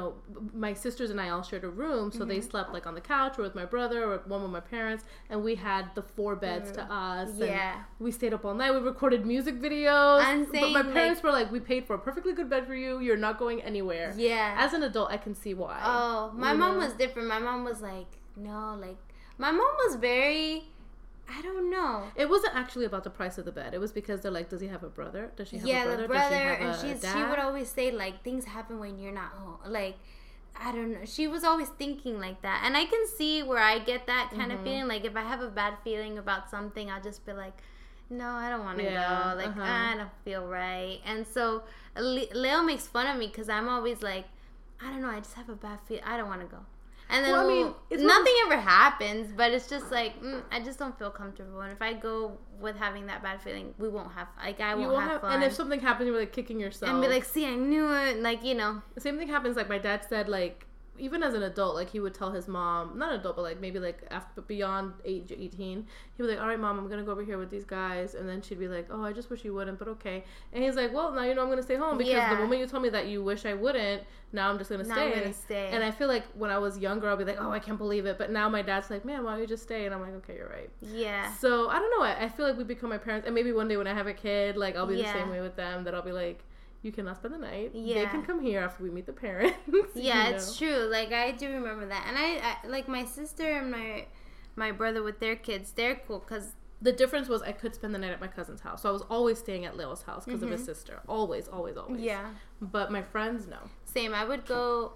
Speaker 1: sisters and I all shared a room. So they slept, like, on the couch or with my brother or one with my parents. And we had the 4 beds to us.
Speaker 2: Yeah.
Speaker 1: And we stayed up all night. We recorded music videos.
Speaker 2: I'm saying,
Speaker 1: but my parents were like, we paid for a perfectly good bed for you. You're not going anywhere.
Speaker 2: Yeah.
Speaker 1: As an adult, I can see why.
Speaker 2: Oh, my mom was different. My mom was like, no, like, my mom was very, I don't know.
Speaker 1: It wasn't actually about the price of the bed. It was because they're like, does he have a brother? Does she have a brother?
Speaker 2: Yeah, the brother. And she would always say, like, things happen when you're not home. Like, I don't know. She was always thinking like that. And I can see where I get that kind of feeling. Like, if I have a bad feeling about something, I'll just be like, no, I don't want to go. Like, I don't feel right. And so Leo makes fun of me because I'm always like, I don't know, I just have a bad feeling. I don't want to go. And then nothing ever happens, but it's just like, I just don't feel comfortable. And if I go with having that bad feeling, we won't have, like, I won't have fun.
Speaker 1: And if something happens, you're like kicking yourself.
Speaker 2: And be like, see, I knew it. Like, you know.
Speaker 1: The same thing happens, like, my dad said, like, even as an adult, like, he would tell his mom, not an adult, but like maybe like after beyond age 18, he was like, all right, mom, I'm gonna go over here with these guys. And then she'd be like, oh, I just wish you wouldn't, but okay. And he's like, well, now you know I'm gonna stay home because the moment you told me that you wish I wouldn't, now I'm just gonna stay. And I feel like when I was younger, I'll be like, oh, I can't believe it. But now my dad's like, man, why don't you just stay? And I'm like, okay, you're right.
Speaker 2: Yeah.
Speaker 1: So I don't know. I feel like we become my parents, and maybe one day when I have a kid, like, I'll be the same way with them. That I'll be like, you cannot spend the night. Yeah. They can come here after we meet the parents.
Speaker 2: Yeah, it's true. Like, I do remember that. And I like, my sister and my brother with their kids, they're cool because
Speaker 1: the difference was I could spend the night at my cousin's house. So I was always staying at Leo's house because of his sister. Always, always, always.
Speaker 2: Yeah.
Speaker 1: But my friends, no.
Speaker 2: Same. I would go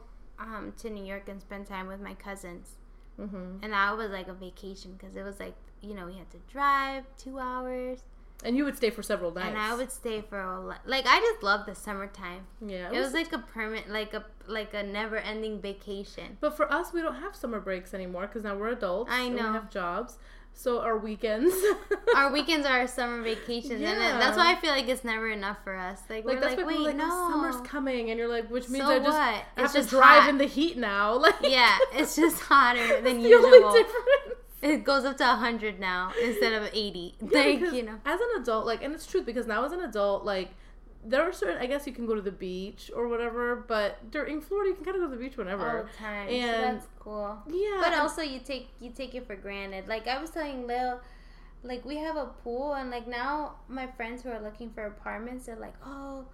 Speaker 2: to New York and spend time with my cousins. And that was like a vacation because it was like, you know, we had to drive 2 hours.
Speaker 1: And you would stay for several nights.
Speaker 2: And I would stay for like, I just love the summertime.
Speaker 1: Yeah.
Speaker 2: It was like a permanent, like a never-ending vacation.
Speaker 1: But for us, we don't have summer breaks anymore because now we're adults.
Speaker 2: I know.
Speaker 1: And we have jobs. So our weekends.
Speaker 2: Our weekends are our summer vacations. Yeah. And that's why I feel like it's never enough for us. Like we're
Speaker 1: that's
Speaker 2: like, wait,
Speaker 1: like,
Speaker 2: no.
Speaker 1: Oh, summer's coming. And you're like, which means
Speaker 2: so
Speaker 1: I have
Speaker 2: just
Speaker 1: to drive
Speaker 2: hot.
Speaker 1: in the heat now. Like,
Speaker 2: yeah, it's just hotter than
Speaker 1: the
Speaker 2: usual.
Speaker 1: only difference.
Speaker 2: It goes up to 100 now instead of 80.
Speaker 1: Yeah,
Speaker 2: like, you know.
Speaker 1: As an adult, like, and it's true because now as an adult, like, there are certain, I guess you can go to the beach or whatever, but in Florida, you can kind of go to the beach whenever.
Speaker 2: All the time.
Speaker 1: And
Speaker 2: so that's cool.
Speaker 1: Yeah.
Speaker 2: But also you take it for granted. Like, I was telling Lil, like, we have a pool, and like now my friends who are looking for apartments, they're like, oh,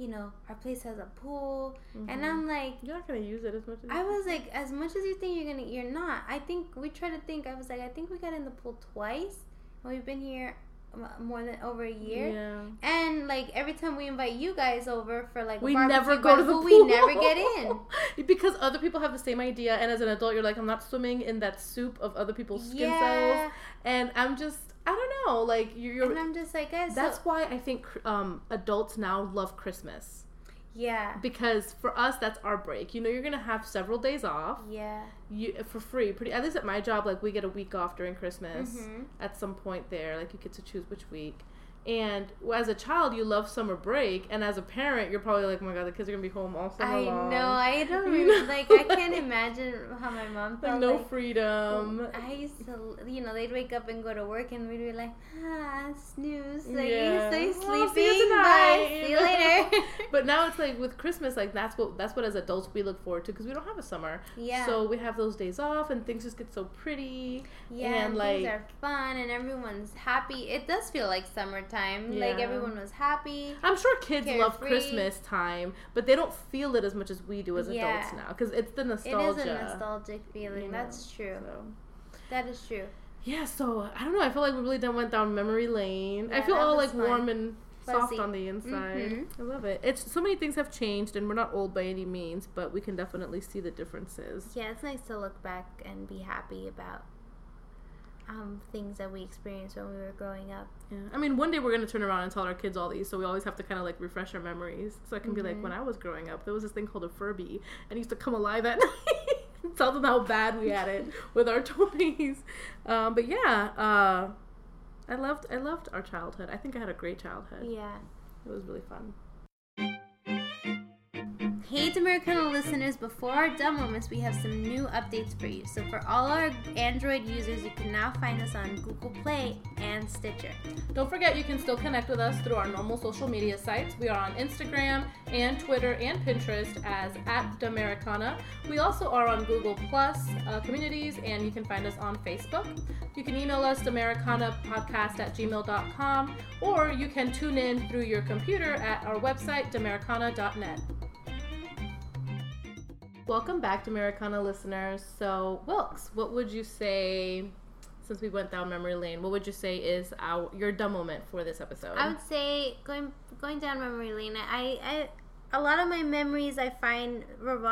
Speaker 2: you know, our place has a pool. And I'm like,
Speaker 1: you're not going to use it as much as
Speaker 2: I was like, as much as you think you're not. I think we try to think, I was like, I think we got in the pool twice. And we've been here more than over a year.
Speaker 1: Yeah.
Speaker 2: And like every time we invite you guys over for like
Speaker 1: we
Speaker 2: a
Speaker 1: never go to the pool.
Speaker 2: We never get in.
Speaker 1: Because other people have the same idea, and as an adult you're like, I'm not swimming in that soup of other people's skin cells. And I'm just, I don't know, like you're
Speaker 2: and I'm just like, guys,
Speaker 1: that's why I think adults now love Christmas.
Speaker 2: Yeah.
Speaker 1: Because for us, that's our break. You know, you're going to have several days off.
Speaker 2: Yeah.
Speaker 1: For free. At least at my job, like, we get a week off during Christmas at some point there. Like, you get to choose which week. And as a child, you love summer break. And as a parent, you're probably like, oh my God, the kids are going to be home all summer long.
Speaker 2: I know. I don't really, like, I can't imagine how my mom felt.
Speaker 1: Like, no freedom.
Speaker 2: I used to, you know, they'd wake up and go to work and we'd be like, snooze. Like,
Speaker 1: yeah.
Speaker 2: you stay sleeping.
Speaker 1: See you tonight.
Speaker 2: Bye. See you later.
Speaker 1: But now it's like with Christmas, like, that's what as adults we look forward to, because we don't have a summer.
Speaker 2: Yeah.
Speaker 1: So we have those days off and things just get so pretty.
Speaker 2: Yeah,
Speaker 1: and like,
Speaker 2: things are fun and everyone's happy. It does feel like summertime. Yeah. Like, everyone was happy.
Speaker 1: I'm sure kids
Speaker 2: carefree.
Speaker 1: love Christmas time, but they don't feel it as much as we do as adults now, because it's the nostalgia.
Speaker 2: It is a nostalgic feeling. You know? That's true. So. That is true.
Speaker 1: Yeah, so I don't know. I feel like we really went down memory lane.
Speaker 2: Yeah,
Speaker 1: I feel all like
Speaker 2: fun.
Speaker 1: Warm and soft
Speaker 2: Fuzzy.
Speaker 1: on the inside. I love it. It's so many things have changed, and we're not old by any means, but we can definitely see the differences.
Speaker 2: Yeah, it's nice to look back and be happy about things that we experienced when we were growing up.
Speaker 1: Yeah, I mean, one day we're gonna turn around and tell our kids all these, so we always have to kind of like refresh our memories. So I can be like, when I was growing up, there was this thing called a Furby, and it used to come alive at night. Tell them how bad we had it with our toys. But yeah, I loved our childhood. I think I had a great childhood.
Speaker 2: Yeah,
Speaker 1: it was really fun.
Speaker 2: Hey Damericana listeners, before our dumb moments, we have some new updates for you. So for all our Android users, you can now find us on Google Play and Stitcher.
Speaker 1: Don't forget, you can still connect with us through our normal social media sites. We are on Instagram and Twitter and Pinterest as @Damericana. We also are on Google Plus communities, and you can find us on Facebook. You can email us damericanapodcast@gmail.com, or you can tune in through your computer at our website, damericana.net. Welcome back, Damericana listeners. So, Wilkes, what would you say, since we went down memory lane, what would you say is your dumb moment for this episode?
Speaker 2: I would say, going down memory lane, I a lot of my memories I find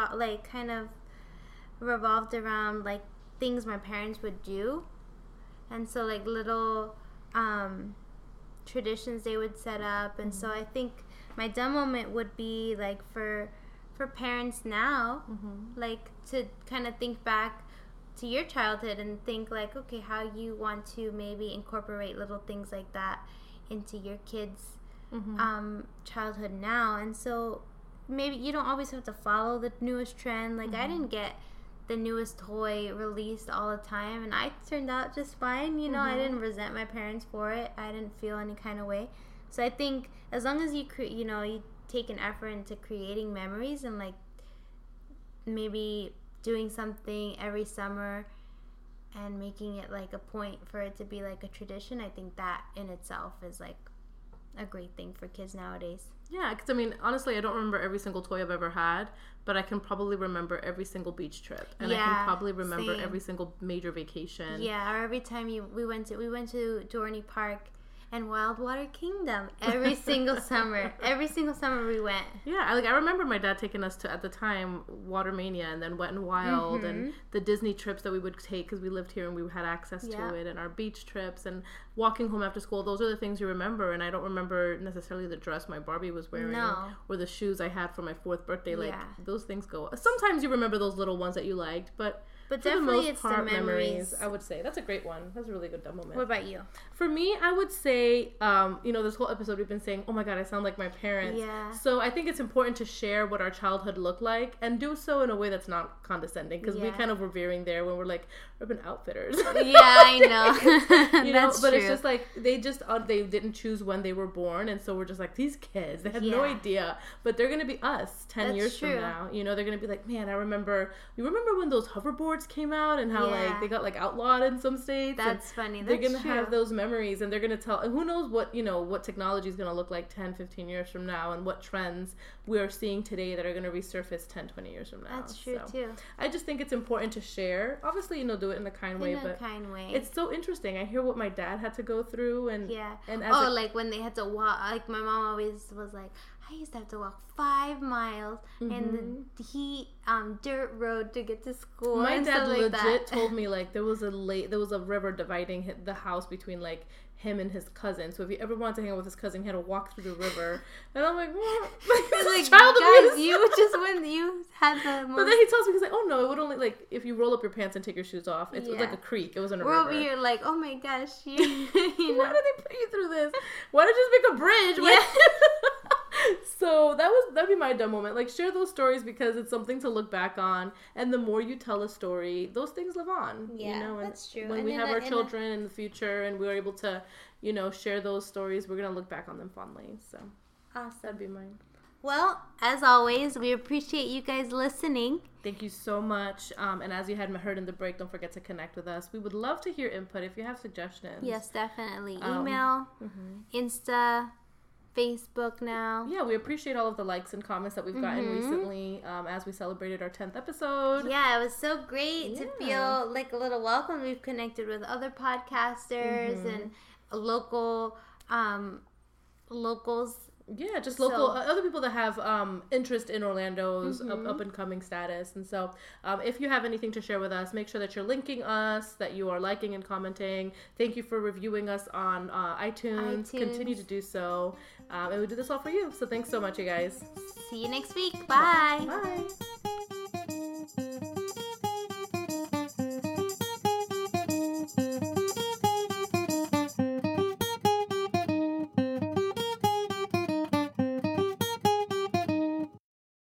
Speaker 2: revolved around like things my parents would do, and so like little traditions they would set up, and so I think my dumb moment would be like for parents now, like to kind of think back to your childhood and think like, okay, how you want to maybe incorporate little things like that into your kids' childhood now. And so maybe you don't always have to follow the newest trend. Like I didn't get the newest toy released all the time, and I turned out just fine. You know, I didn't resent my parents for it. I didn't feel any kind of way. So I think as long as you you take an effort into creating memories and like maybe doing something every summer and making it like a point for it to be like a tradition, I think that in itself is like a great thing for kids nowadays.
Speaker 1: Yeah, because I mean, honestly, I don't remember every single toy I've ever had, but I can probably remember every single beach trip, and I can probably remember every single major vacation.
Speaker 2: Yeah, or every time we went to Dorney Park and Wildwater Kingdom every single summer. Every single summer we went.
Speaker 1: Yeah, I remember my dad taking us to, at the time, Watermania and then Wet n Wild and the Disney trips that we would take because we lived here and we had access to it, and our beach trips and walking home after school. Those are the things you remember, and I don't remember necessarily the dress my Barbie was wearing or the shoes I had for my 4th birthday. Like, those things go. Sometimes you remember those little ones that you liked, but
Speaker 2: definitely it's the memories.
Speaker 1: I would say that's a great one. That's a really good dumb moment.
Speaker 2: What about you?
Speaker 1: For me, I would say, this whole episode we've been saying, oh my God, I sound like my parents.
Speaker 2: Yeah.
Speaker 1: So I think it's important to share what our childhood looked like and do so in a way that's not condescending, because we kind of were veering there when we're like Urban Outfitters.
Speaker 2: Yeah, I know.
Speaker 1: That's
Speaker 2: true.
Speaker 1: It's just like they didn't choose when they were born, and so we're just like, these kids, they had no idea, but they're gonna be us 10 years from now. You know, they're gonna be like, man, you remember when those hoverboards came out and how like they got like outlawed in some states.
Speaker 2: That's funny.
Speaker 1: They're gonna have those memories, and they're gonna tell. Who knows what technology is gonna look like 10, 15 years from now, and what trends we are seeing today that are gonna resurface 10, 20 years from now.
Speaker 2: That's true too.
Speaker 1: I just think it's important to share. Obviously, do it in a kind way, but it's so interesting. I hear what my dad had to go through, and
Speaker 2: like when they had to walk. Like my mom always was like, I used to have to walk 5 miles in the heat dirt road to get to school.
Speaker 1: My dad legit told me like there was a river dividing the house between like him and his cousin. So if he ever wanted to hang out with his cousin, he had to walk through the river. And I'm like, what?
Speaker 2: Like, child abuse. You just when you had the most...
Speaker 1: But then he tells me, he's like, oh no, it would only like if you roll up your pants and take your shoes off. It was like a creek. It wasn't a river.
Speaker 2: We're over here like, oh my gosh, you know?
Speaker 1: Why did they put you through this? Why did you just make a bridge? Yeah. So that'd be my dumb moment. Like, share those stories because it's something to look back on, and the more you tell a story, those things live on.
Speaker 2: Yeah,
Speaker 1: and
Speaker 2: that's true.
Speaker 1: When we have our children in the future, and we're able to, share those stories, we're gonna look back on them fondly. So
Speaker 2: awesome.
Speaker 1: That'd be mine.
Speaker 2: Well, as always, we appreciate you guys listening.
Speaker 1: Thank you so much. And as you had heard in the break, don't forget to connect with us. We would love to hear input if you have suggestions.
Speaker 2: Yes, definitely. Email, Insta, Facebook now.
Speaker 1: Yeah, we appreciate all of the likes and comments that we've gotten recently as we celebrated our 10th episode.
Speaker 2: Yeah, it was so great to feel like a little welcome. We've connected with other podcasters and locals.
Speaker 1: Yeah, just local other people that have interest in Orlando's up and coming status. And so if you have anything to share with us, make sure that you're linking us, that you are liking and commenting. Thank you for reviewing us on iTunes. Continue to do so. And we do this all for you. So thanks so much, you guys.
Speaker 2: See you next week. Bye.
Speaker 1: Bye.